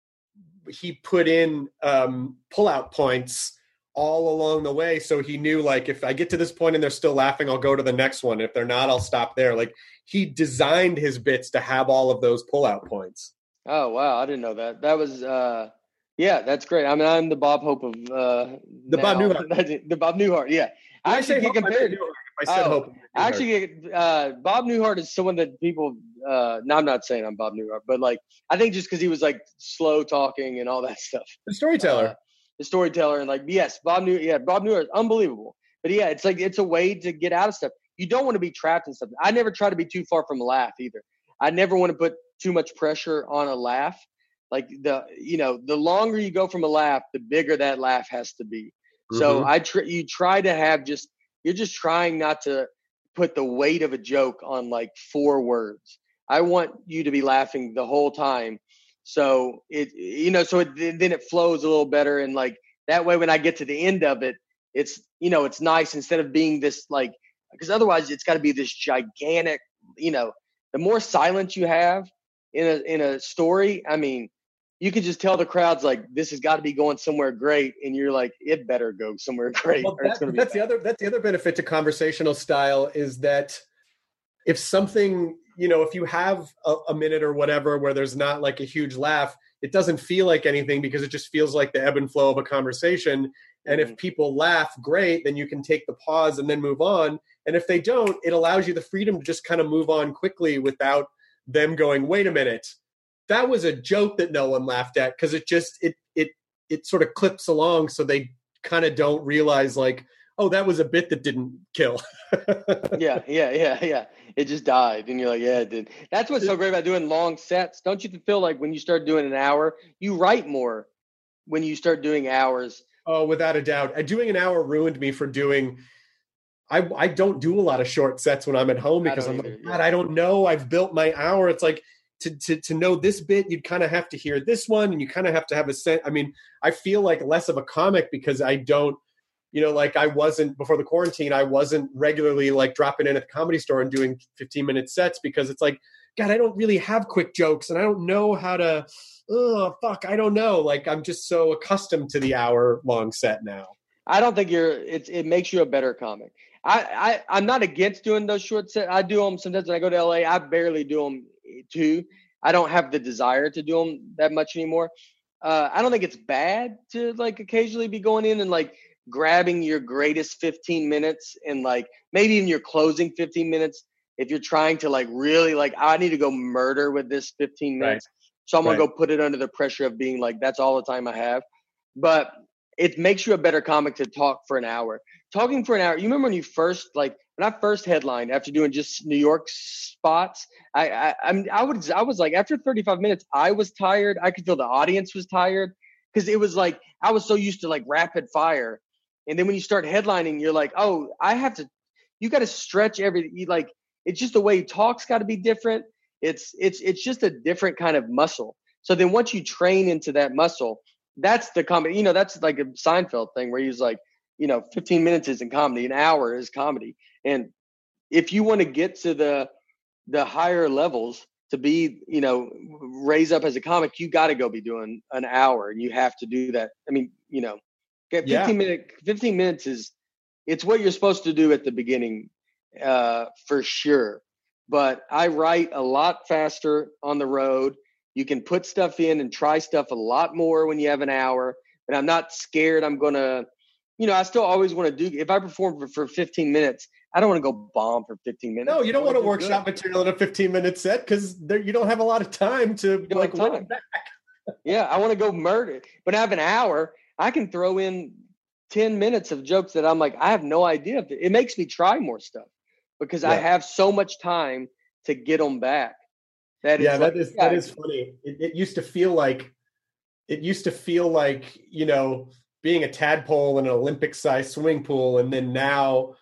He put in um, pull-out points all along the way. So he knew, like, if I get to this point and they're still laughing, I'll go to the next one. If they're not, I'll stop there. Like, he designed his bits to have all of those pull-out points. Oh, wow. I didn't know that. That was, uh, yeah, that's great. I mean, I'm the Bob Hope of uh, The Bob now. Newhart. The Bob Newhart, yeah. I actually get Hope, I meant compared. Newhart. If I said Oh, Hope, I meant I Newhart. actually get, uh, Bob Newhart is someone that people, uh, no, I'm not saying I'm Bob Newhart, but like, I think just because he was like slow talking and all that stuff. The storyteller. Uh, the storyteller, and like, yes, Bob New, yeah, Bob Newhart is unbelievable. But yeah, it's like, it's a way to get out of stuff. You don't want to be trapped in something. I never try to be too far from a laugh either. I never want to put too much pressure on a laugh. Like the, you know, the longer you go from a laugh, the bigger that laugh has to be. Mm-hmm. So I tr- you try to have just, you're just trying not to put the weight of a joke on like four words. I want you to be laughing the whole time. So it, you know, so it, then it flows a little better. And like that way, when I get to the end of it, it's, you know, it's nice instead of being this like, because otherwise it's got to be this gigantic, you know, the more silence you have in a, in a story, I mean, you can just tell the crowd's like, this has got to be going somewhere great. And you're like, it better go somewhere great. Well, or it's that, gonna be that's bad. the other, that's the other benefit to conversational style is that if something, you know, if you have a, a minute or whatever, where there's not like a huge laugh, it doesn't feel like anything because it just feels like the ebb and flow of a conversation. And Mm-hmm. if people laugh, great, then you can take the pause and then move on. And if they don't, it allows you the freedom to just kind of move on quickly without them going, wait a minute, that was a joke that no one laughed at, because it just, it, it, it sort of clips along. So they kind of don't realize like, oh, that was a bit that didn't kill. yeah, yeah, yeah, yeah. It just died. And you're like, yeah, it did. That's what's so great about doing long sets. Don't you feel like when you start doing an hour, you write more when you start doing hours? Oh, without a doubt. Uh, Doing an hour ruined me for doing I I don't do a lot of short sets when I'm at home because I'm either, like, yeah. God, I don't know. I've built my hour. It's like to to to know this bit, you'd kind of have to hear this one, and you kind of have to have a set. I mean, I feel like less of a comic because I don't, you know, like I wasn't before the quarantine, I wasn't regularly like dropping in at the Comedy Store and doing fifteen minute sets because it's like, God, I don't really have quick jokes and I don't know how to, oh, fuck, I don't know. Like I'm just so accustomed to the hour long set now. I don't think you're, it, it makes you a better comic. I, I, I'm not against doing those short sets. I do them sometimes when I go to L A. I barely do them too. I don't have the desire to do them that much anymore. Uh, I don't think it's bad to like occasionally be going in and like grabbing your greatest fifteen minutes and like maybe even your closing fifteen minutes. If you're trying to like really like, I need to go murder with this fifteen minutes. Right. So I'm going right. to go put it under the pressure of being like, that's all the time I have. But it makes you a better comic to talk for an hour. Talking for an hour. You remember when you first, like when I first headlined after doing just New York spots, I, I, I'm, I would, I was like, after thirty-five minutes, I was tired. I could feel the audience was tired because it was like, I was so used to like rapid fire. And then when you start headlining, you're like, oh, I have to, you got to stretch everything. You like, it's just the way he talks got to be different. It's, it's, it's just a different kind of muscle. So then once you train into that muscle, that's the comedy, you know, that's like a Seinfeld thing where he's like, you know, fifteen minutes isn't comedy, an hour is comedy. And if you want to get to the, the higher levels to be, you know, raise up as a comic, you got to go be doing an hour and you have to do that. I mean, you know, fifteen yeah. minute, fifteen minutes is, it's what you're supposed to do at the beginning uh, for sure. But I write a lot faster on the road. You can put stuff in and try stuff a lot more when you have an hour. And I'm not scared I'm going to, you know, I still always want to do, if I perform for, for fifteen minutes, I don't want to go bomb for fifteen minutes. No, you don't want to workshop good. material in a fifteen minute set because you don't have a lot of time to like run it back. Yeah, I want to go murder. But I have an hour, I can throw in ten minutes of jokes that I'm like, I have no idea. If it, it makes me try more stuff because yeah. I have so much time to get them back. That is yeah, like, that is yeah. that is funny. It, it used to feel like it used to feel like, you know, being a tadpole in an Olympic-sized swimming pool, and then now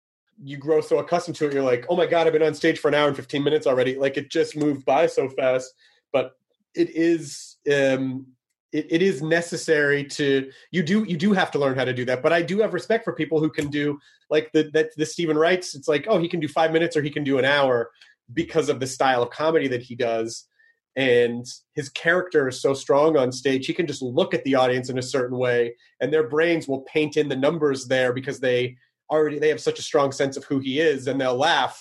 you grow so accustomed to it, you're like, oh my God, I've been on stage for an hour and fifteen minutes already. Like it just moved by so fast. But it is um, it, it is necessary to you do you do have to learn how to do that. But I do have respect for people who can do like the that the Stephen Wrights. It's like, oh, he can do five minutes or he can do an hour because of the style of comedy that he does. And his character is so strong on stage, he can just look at the audience in a certain way and their brains will paint in the numbers there because they already, they have such a strong sense of who he is and they'll laugh.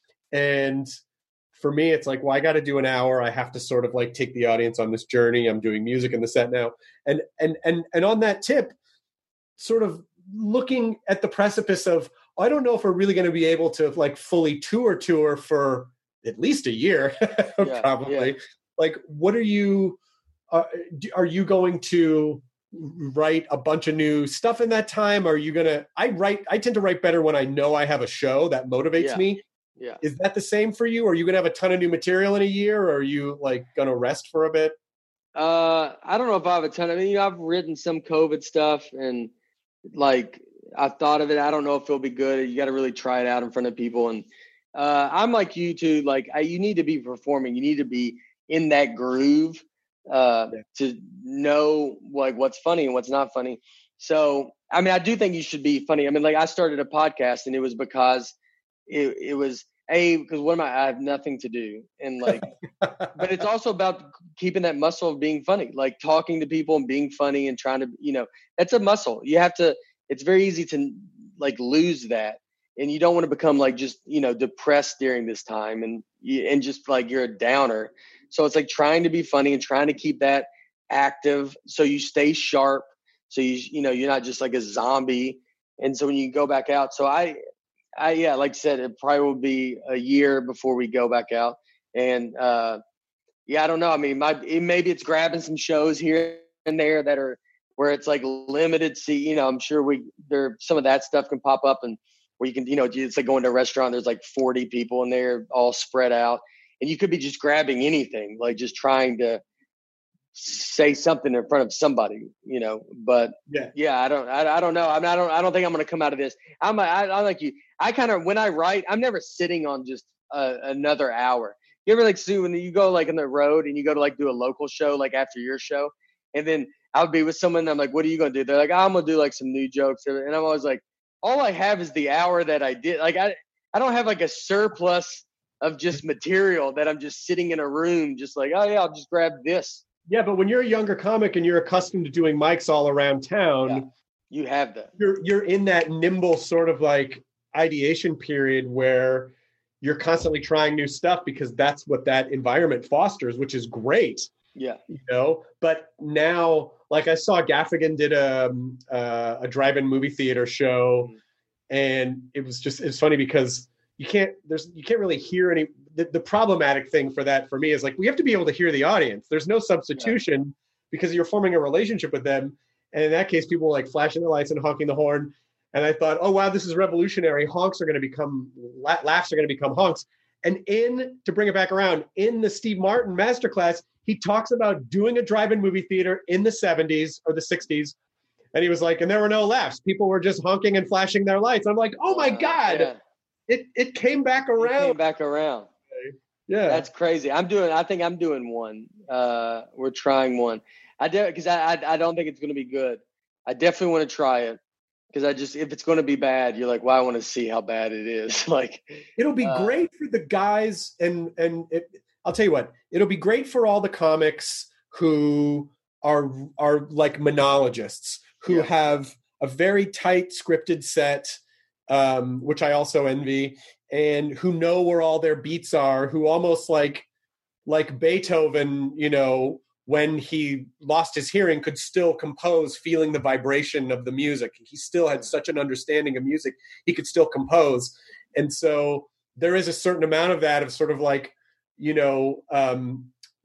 And for me, it's like, well, I got to do an hour. I have to sort of like take the audience on this journey. I'm doing music in the set now. And, and, and, and on that tip, sort of looking at the precipice of, I don't know if we're really going to be able to like fully tour tour for at least a year, yeah, probably. Yeah. Like, what are you, uh, are you going to write a bunch of new stuff in that time? Are you going to, I write, I tend to write better when I know I have a show that motivates yeah. me. Yeah. Is that the same for you? Are you going to have a ton of new material in a year or are you like going to rest for a bit? Uh, I don't know if I have a ton of, I mean, you know, I've written some COVID stuff and like, I've thought of it. I don't know if it'll be good. You got to really try it out in front of people. And uh, I'm like you too. Like I, you need to be performing. You need to be in that groove uh, yeah. to know like what's funny and what's not funny. So, I mean, I do think you should be funny. I mean, like I started a podcast and it was because it, it was a, because what am I, I have nothing to do. And like, but it's also about keeping that muscle of being funny, like talking to people and being funny and trying to, you know, that's a muscle. You have to, it's very easy to like lose that. And you don't want to become like just, you know, depressed during this time and, and just like you're a downer. So it's like trying to be funny and trying to keep that active so you stay sharp. So you, you know, you're not just like a zombie. And so when you go back out, so I, I, yeah, like I said, it probably will be a year before we go back out. And uh, yeah, I don't know. I mean, my, it, maybe it's grabbing some shows here and there that are where it's like limited seat. You know, I'm sure we there some of that stuff can pop up, and where you can, you know, it's like going to a restaurant. There's like forty people in there, all spread out, and you could be just grabbing anything, like just trying to say something in front of somebody, you know. But yeah, yeah, I don't, I, I don't know. I mean, I don't, I don't think I'm going to come out of this. I'm, I, I like you. I kind of, when I write, I'm never sitting on just uh, another hour. You ever like see when you go like on the road and you go to like do a local show, like after your show, and then I'll be with someone and I'm like, what are you going to do? They're like, oh, I'm going to do like some new jokes. And I'm always like, all I have is the hour that I did. Like, I, I don't have like a surplus of just material that I'm just sitting in a room, just like, oh yeah, I'll just grab this. Yeah, but when you're a younger comic and you're accustomed to doing mics all around town, yeah, you have that. You're you're in that nimble sort of like ideation period where you're constantly trying new stuff because that's what that environment fosters, which is great. Yeah, you know. But now, like I saw Gaffigan did a uh, a drive-in movie theater show, mm-hmm. and it was just it's funny because you can't there's you can't really hear any. The, the problematic thing for that for me is like we have to be able to hear the audience. There's no substitution yeah. because you're forming a relationship with them. And in that case, people were like flashing the lights and honking the horn. And I thought, oh wow, this is revolutionary. Honks are going to become laughs are going to become honks. And in to bring it back around in the Steve Martin masterclass, he talks about doing a drive-in movie theater in the seventies or the sixties. And he was like, and there were no laughs. People were just honking and flashing their lights. I'm like, oh my uh, God, yeah. it it came back around. It came back around. Yeah, that's crazy. I'm doing. I think I'm doing one. Uh, we're trying one. I do because I, I I don't think it's going to be good. I definitely want to try it because I just if it's going to be bad, you're like, well, I want to see how bad it is. Like, it'll be uh, great for the guys, and and it, I'll tell you what, it'll be great for all the comics who are are like monologists who yeah. have a very tight scripted set, um, which I also envy. And who know where all their beats are, who almost like like Beethoven, you know, when he lost his hearing, could still compose feeling the vibration of the music. He still had such an understanding of music, he could still compose. And so there is a certain amount of that of sort of like, you know, um,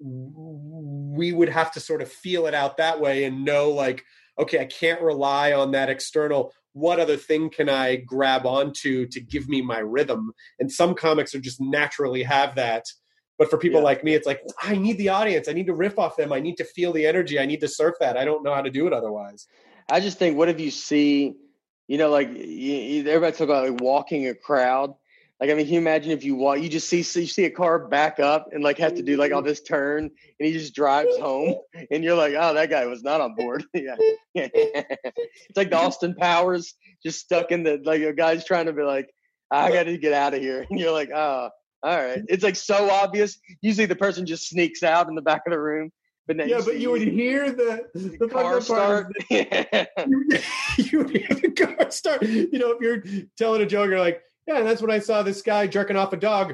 we would have to sort of feel it out that way and know like, okay, I can't rely on that external. What other thing can I grab onto to give me my rhythm? And some comics are just naturally have that. But for people yeah. like me, it's like, I need the audience. I need to riff off them. I need to feel the energy. I need to surf that. I don't know how to do it otherwise. I just think, what if you see, you know, like you, everybody talk about like walking a crowd. Like, I mean, can you imagine if you walk, you just see, you see a car back up and like have to do like all this turn and he just drives home and you're like, oh, that guy was not on board. yeah. It's like the Austin Powers just stuck in the, like a guy's trying to be like, I got to get out of here. And you're like, oh, all right. It's like so obvious. Usually the person just sneaks out in the back of the room. But yeah, you but you would hear the, the, the car start. The, you, you would hear the car start. You know, if you're telling a joke, you're like, yeah, and that's when I saw this guy jerking off a dog.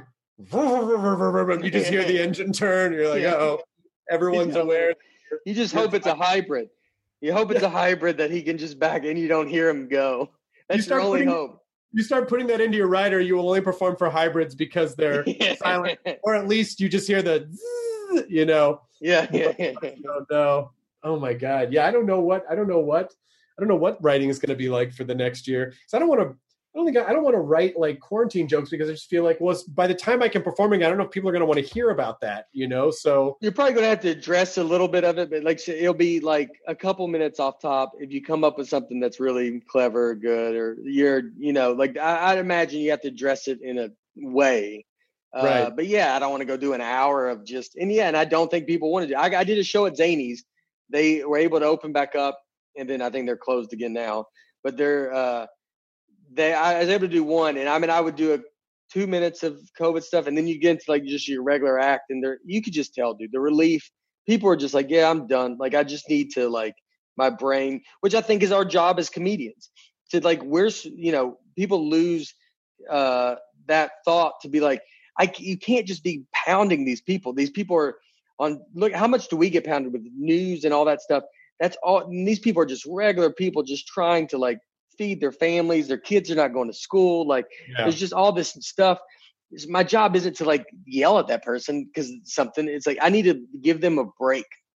You just hear the engine turn. You're like, uh-oh, everyone's yeah. aware. You just hope it's a hybrid. You hope it's a hybrid that he can just back and you don't hear him go. That's your only putting, hope. You start putting that into your rider, you will only perform for hybrids because they're silent. Or at least you just hear the, you know. Yeah, yeah, yeah. I don't know. Oh my God. Yeah, I don't know what, I don't know what, I don't know what writing is going to be like for the next year. So I don't want to, I don't think I, I don't want to write like quarantine jokes because I just feel like, well, by the time I can performing, I don't know if people are going to want to hear about that, you know? So you're probably going to have to address a little bit of it, but like it'll be like a couple minutes off top. If you come up with something that's really clever, or good, or you're, you know, like I, I'd imagine you have to address it in a way. Uh, right. But yeah, I don't want to go do an hour of just, and yeah, and I don't think people want to do, I, I did a show at Zany's. They were able to open back up and then I think they're closed again now, but they're, uh, They, I was able to do one, and I mean, I would do a two minutes of COVID stuff, and then you get into like just your regular act, and there you could just tell, dude, the relief. People are just like, yeah, I'm done. Like, I just need to like my brain, which I think is our job as comedians. To like, we're you know, people lose uh, that thought to be like, I you can't just be pounding these people. These people are on. Look, how much do we get pounded with news and all that stuff? That's all. And these people are just regular people, just trying to like feed their families, their kids are not going to school. Like yeah. There's just all this stuff. My job isn't to like yell at that person because something, it's like, I need to give them a break.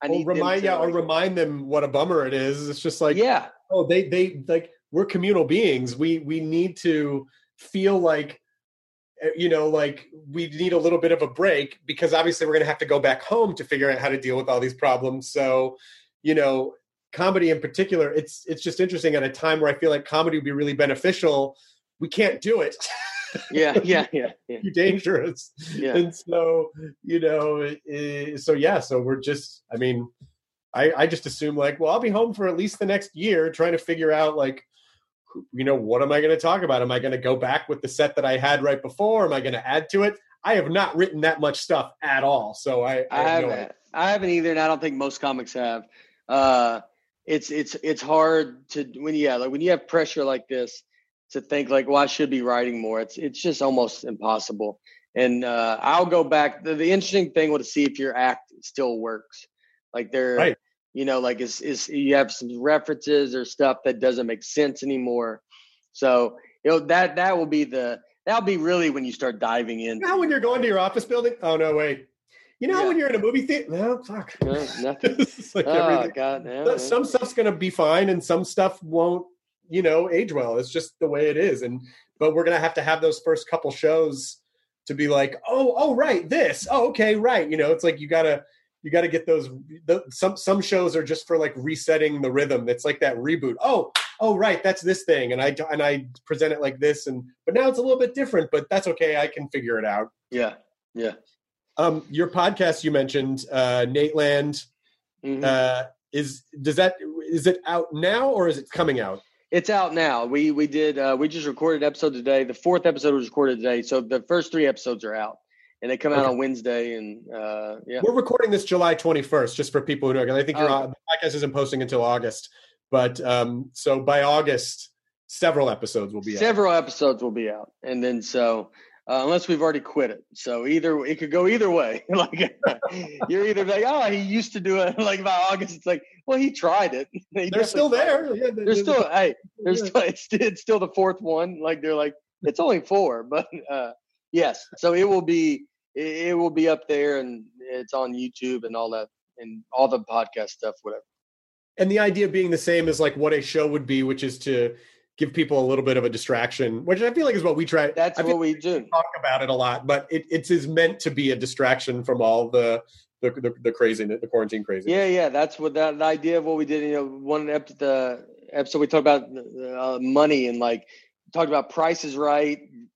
I Or need remind them to, yeah, or like, remind them what a bummer it is. It's just like, yeah, oh, they they like we're communal beings. We we need to feel like, you know, like we need a little bit of a break because obviously we're going to have to go back home to figure out how to deal with all these problems. So, you know, comedy in particular, it's it's just interesting at a time where I feel like comedy would be really beneficial. We can't do it. yeah, yeah, yeah, yeah. Too dangerous. Yeah. And so, you know, eh, so yeah, so we're just, I mean, I, I just assume like, well, I'll be home for at least the next year trying to figure out like, you know, what am I going to talk about? Am I going to go back with the set that I had right before? Am I going to add to it? I have not written that much stuff at all. So I, I, I have haven't. no idea. I haven't either, and I don't think most comics have. Uh, it's it's it's hard to when yeah, like when you have pressure like this to think like, well, I should be writing more. It's it's just almost impossible. And uh, I'll go back. The, the interesting thing was to see if your act still works. Like there, Right. you know, like is is you have some references or stuff that doesn't make sense anymore. So you know that that will be the that'll be really when you start diving in. You know how when you're going to your office building? Oh, no, wait. You know how Yeah. when you're in a movie theater? No, fuck. No, nothing. It's like Oh everything. God, no, But no. some stuff's going to be fine and some stuff won't, you know, age well. It's just the way it is. And but we're going to have to have those first couple shows to be like, oh, oh, right, this. Oh, okay, right. You know, it's like you got to you got to get those the, some some shows are just for like resetting the rhythm. It's like that reboot. Oh, oh, right, that's this thing and I and I present it like this and but now it's a little bit different, but that's okay. I can figure it out. Yeah, yeah. Um your podcast you mentioned, uh Nate Land, Mhm. uh is does that is it out now or is it coming out? It's out now. We we did uh, we just recorded an episode today. The fourth episode was recorded today, so the first three episodes are out, and they come out Okay. on Wednesday. And uh, yeah, We're recording this July twenty-first, just for people who know, because I think you're Oh. on, the podcast isn't posting until August. But um, so by August, several episodes will be out. several episodes will be out, and then so uh, unless we've already quit it, so either it could go either way. Like you're either like, oh, he used to do it. Like by August, it's like, well, he tried it. He They're definitely still tried it. there. Yeah, There's still hey, there's still it's, it's still the fourth one. Like they're like it's only four, but uh, yes. So it will be it, it will be up there, and it's on YouTube and all that, and all the podcast stuff, whatever. And the idea being the same as like what a show would be, which is to give people a little bit of a distraction, which I feel like is what we try. That's I feel what we like do. talk about it a lot, but it, it is meant to be a distraction from all the the the, the craziness, the quarantine craziness. Yeah, yeah. That's what that the idea of what we did. You know, one ep- the episode we talked about uh, money and like talked about Price is Right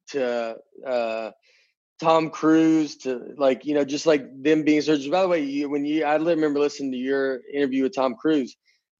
to uh, Tom Cruise to like you know just like them being searched. By the way, you, when you I remember listening to your interview with Tom Cruise.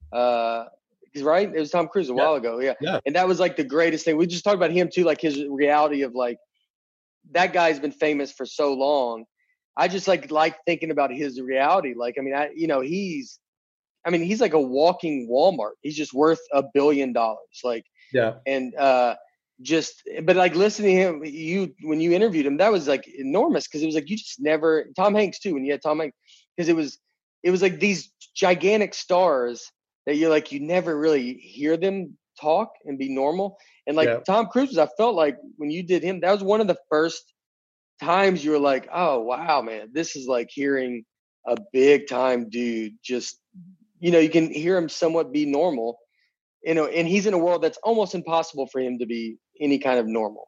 Uh, right? It was Tom Cruise a Yeah. while ago. Yeah. Yeah. And that was like the greatest thing. We just talked about him too, like his reality of like, that guy's been famous for so long. I just like, like thinking about his reality. Like, I mean, I, you know, he's, I mean, he's like a walking Walmart. He's just worth a billion dollars. Like, Yeah. and, uh, just, but like listening to him, you, when you interviewed him, that was like enormous. Cause it was like, you just never, Tom Hanks too. When you had Tom Hanks, cause it was, it was like these gigantic stars that you're like, you never really hear them talk and be normal. And like Yeah. Tom Cruise, I felt like when you did him, that was one of the first times you were like, oh, wow, man, this is like hearing a big time dude. Just, you know, you can hear him somewhat be normal, you know, and he's in a world that's almost impossible for him to be any kind of normal.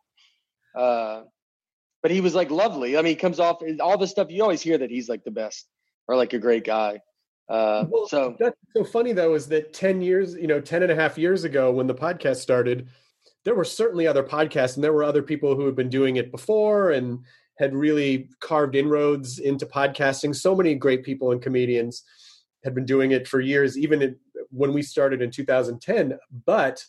Uh, but he was like lovely. I mean, he comes off all the stuff you always hear that he's like the best or like a great guy. Uh, Well, so that's so funny though, is that ten years, you know, ten and a half years ago when the podcast started, there were certainly other podcasts and there were other people who had been doing it before and had really carved inroads into podcasting. So many great people and comedians had been doing it for years, even in, when we started in two thousand ten. But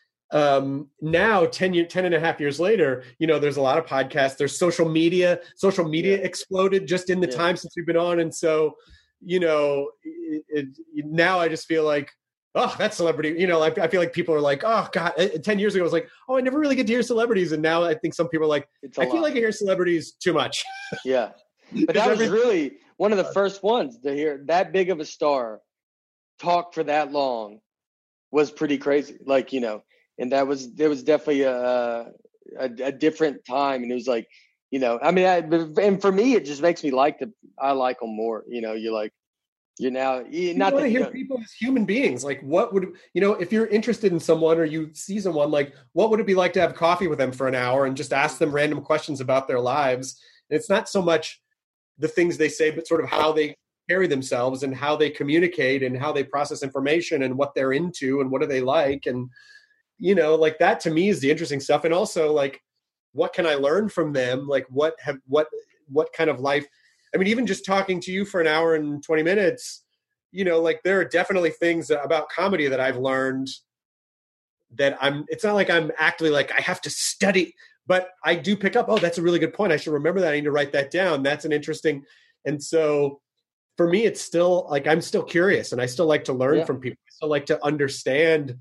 um, now ten, year, ten and a half years later, you know, there's a lot of podcasts, there's social media, social media Yeah. exploded just in the Yeah. time since we've been on. And so, you know, it, it, now I just feel like, oh, that celebrity, you know, I, I feel like people are like, oh God, ten years ago I was like, oh, I never really get to hear celebrities. And now I think some people are like, it's a I feel lot. like I hear celebrities too much. Yeah. But Is that was every- really one of the first ones to hear that big of a star talk for that long was pretty crazy. Like, you know, and that was, there was definitely a, a, a different time. And it was like, you know, I mean, I, and for me, it just makes me like the, I like them more, you know, you're like, You're now you, You not want that to you hear don't- people as human beings. Like, what would, you know, if you're interested in someone or you see someone, like, what would it be like to have coffee with them for an hour and just ask them random questions about their lives? And it's not so much the things they say, but sort of how they carry themselves and how they communicate and how they process information and what they're into and what do they like. And, you know, like that to me is the interesting stuff. And also, like, what can I learn from them? Like, what have, what, what kind of life? I mean, even just talking to you for an hour and twenty minutes, you know, like there are definitely things about comedy that I've learned that I'm, it's not like I'm actively like, I have to study, but I do pick up, oh, that's a really good point. I should remember that. I need to write that down. That's an interesting. And so for me, it's still like, I'm still curious and I still like to learn Yeah. from people. I still like to understand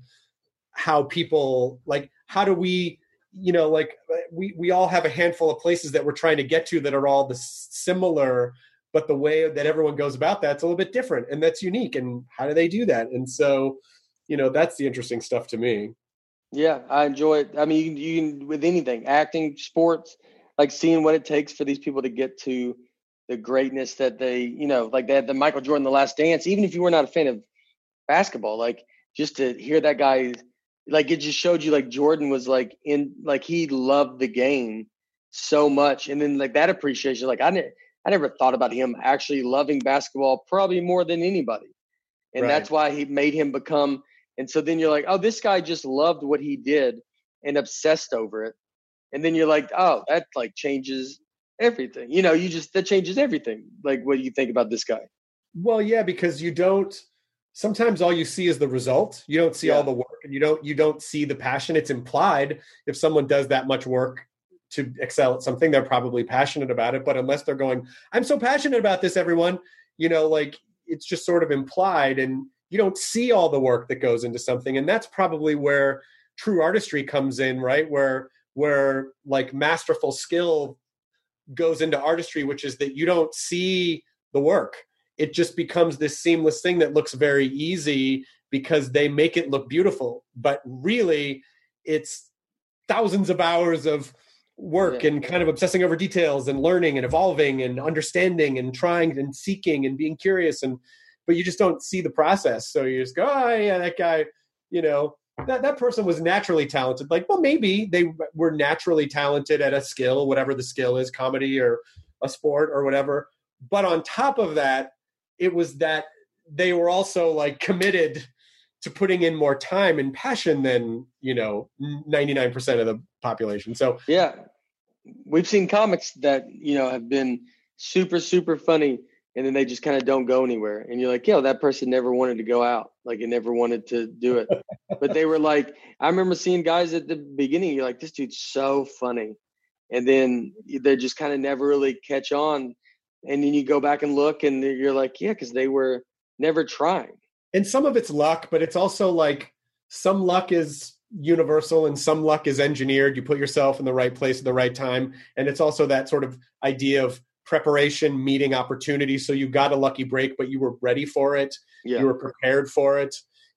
how people, like, how do we, you know, like we, we all have a handful of places that we're trying to get to that are all the similar, but the way that everyone goes about that's a little bit different and that's unique. And how do they do that? And so, you know, that's the interesting stuff to me. Yeah, I enjoy it. I mean, you can, you can with anything, acting, sports, like seeing what it takes for these people to get to the greatness that they, you know, like they had the Michael Jordan, The Last Dance. Even if you were not a fan of basketball, like just to hear that guy, like it just showed you like Jordan was like in, like he loved the game so much, and then like that appreciation, like I never, I never thought about him actually loving basketball probably more than anybody, and Right. that's why he made him become. And so then you're like, oh, this guy just loved what he did and obsessed over it. And then you're like, oh, that like changes everything. You know, you just, that changes everything. Like what do you think about this guy? Well, yeah, because you don't, sometimes all you see is the result. You don't see Yeah. all the work and you don't, you don't see the passion. It's implied if someone does that much work to excel at something, they're probably passionate about it. But unless they're going, I'm so passionate about this, everyone, you know, like it's just sort of implied and you don't see all the work that goes into something. And that's probably where true artistry comes in, right? Where, where like masterful skill goes into artistry, which is that you don't see the work. It just becomes this seamless thing that looks very easy because they make it look beautiful. But really it's thousands of hours of work Yeah. and kind of obsessing over details and learning and evolving and understanding and trying and seeking and being curious. And, but you just don't see the process. So you just go, oh yeah, that guy, you know, that, that person was naturally talented. Like, well, maybe they were naturally talented at a skill, whatever the skill is, comedy or a sport or whatever. But on top of that, it was that they were also like committed to putting in more time and passion than, you know, ninety-nine percent of the population. So Yeah. We've seen comics that, you know, have been super, super funny, and then they just kind of don't go anywhere. And you're like, yo, that person never wanted to go out. Like, it never wanted to do it. But they were like, I remember seeing guys at the beginning, you're like, this dude's so funny. And then they just kind of never really catch on. And then you go back and look, and you're like, yeah, because they were never trying. And some of it's luck, but it's also like some luck is universal and some luck is engineered. You put yourself in the right place at the right time. And it's also that sort of idea of preparation, meeting opportunity. So you got a lucky break, but you were ready for it. Yeah. You were prepared for it.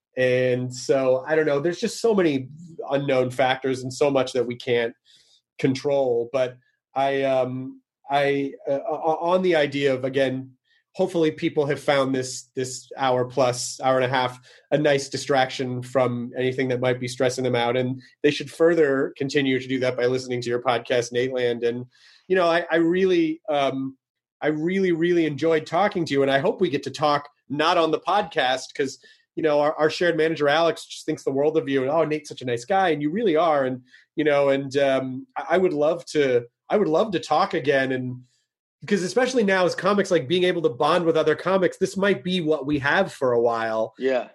And so, I don't know, there's just so many unknown factors and so much that we can't control. But I, um, I, uh, on the idea of, again, hopefully people have found this this hour plus, hour and a half, a nice distraction from anything that might be stressing them out. And they should further continue to do that by listening to your podcast, Nateland. And, you know, I, I really, um, I really, really enjoyed talking to you. And I hope we get to talk not on the podcast because, you know, our, our shared manager, Alex, just thinks the world of you. And, oh, Nate's such a nice guy. And you really are. And, you know, and um, I, I would love to, I would love to talk again. And, because especially now as comics, like being able to bond with other comics, this might be what we have for a while. Yeah.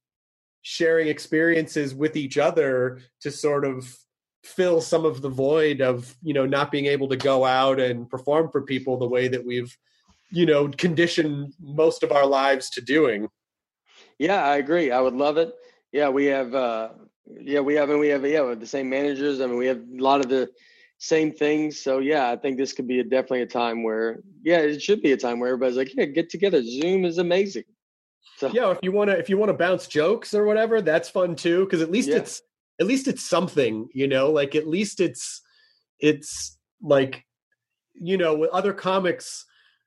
Sharing experiences with each other to sort of fill some of the void of, you know, not being able to go out and perform for people the way that we've, you know, conditioned most of our lives to doing. Yeah, I agree. I would love it. Yeah, we have, uh, yeah, we have, and we have, yeah, we have the same managers. I mean, we have a lot of the same things. So yeah, I think this could be a, definitely a time where, yeah, it should be a time where everybody's like, yeah, get together. Zoom is amazing. So yeah, if you want to, if you want to bounce jokes or whatever, that's fun too. Cause at least Yeah. it's, at least it's something, you know, like at least it's, it's like, you know, with other comics,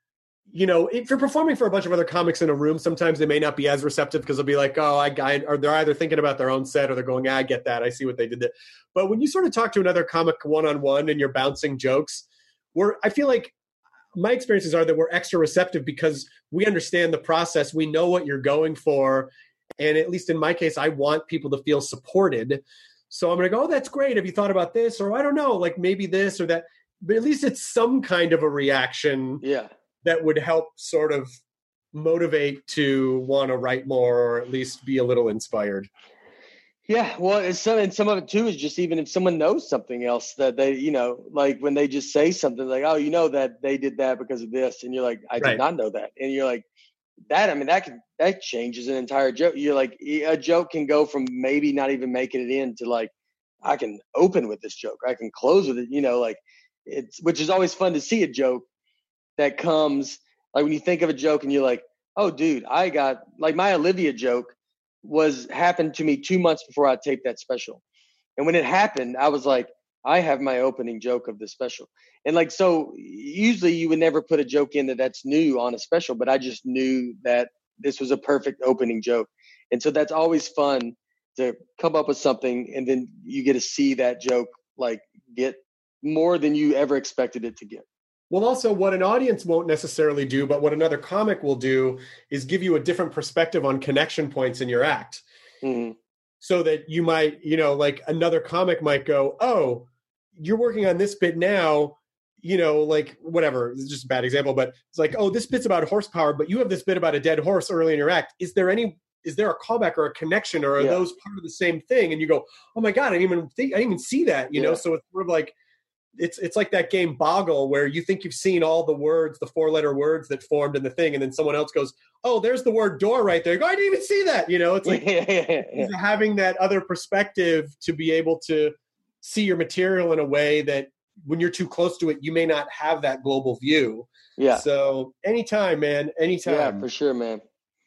you know, if you're performing for a bunch of other comics in a room, sometimes they may not be as receptive because they'll be like, oh, I got, or they're either thinking about their own set or they're going, yeah, I get that. I see what they did there. But when you sort of talk to another comic one-on-one and you're bouncing jokes, we're, I feel like my experiences are that we're extra receptive because we understand the process. We know what you're going for. And at least in my case, I want people to feel supported. So I'm going to go, oh, that's great. Have you thought about this? Or I don't know, like maybe this or that. But at least it's some kind of a reaction. Yeah. That would help sort of motivate to want to write more or at least be a little inspired. Yeah, well, it's some, and some of it too is just even if someone knows something else that they, you know, like when they just say something like, oh, you know that they did that because of this. And you're like, I Right. did not know that. And you're like, that, I mean, that can, that changes an entire joke. You're like, a joke can go from maybe not even making it in to like, I can open with this joke. I can close with it, you know, like it's, which is always fun to see a joke that comes, like when you think of a joke and you're like, oh, dude, I got, like my Olivia joke was happened to me two months before I taped that special. And when it happened, I was like, I have my opening joke of the special. And like, so usually you would never put a joke in that that's new on a special, but I just knew that this was a perfect opening joke. And so that's always fun to come up with something and then you get to see that joke like get more than you ever expected it to get. Well, also what an audience won't necessarily do, but what another comic will do is give you a different perspective on connection points in your act. Mm-hmm. So that you might, you know, like another comic might go, oh, you're working on this bit now, you know, like whatever, it's just a bad example, but it's like, oh, this bit's about horsepower, but you have this bit about a dead horse early in your act. Is there any, is there a callback or a connection or are Yeah. those part of the same thing? And you go, oh my God, I didn't even think, I didn't even see that, you Yeah. know? So it's sort of like, It's it's like that game Boggle where you think you've seen all the words, the four-letter words that formed in the thing, and then someone else goes, oh, there's the word door right there. You go, I didn't even see that. You know, it's like yeah, yeah, yeah. having that other perspective to be able to see your material in a way that when you're too close to it, you may not have that global view. Yeah. So anytime, man, anytime. Yeah, for sure, man.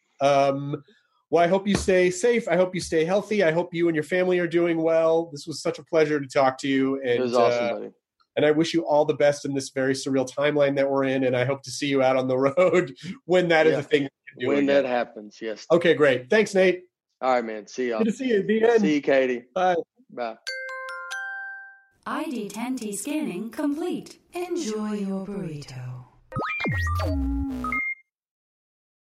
Um, well, I hope you stay safe. I hope you stay healthy. I hope you and your family are doing well. This was such a pleasure to talk to you. And, It was awesome, uh, buddy. And I wish you all the best in this very surreal timeline that we're in. And I hope to see you out on the road when that is Yeah. a thing. You can do When again. that happens, yes. Okay, great. Thanks, Nate. All right, man. See y'all. Good to see you. The end. See you, Katie. Bye. Bye. I D ten T scanning complete. Enjoy your burrito.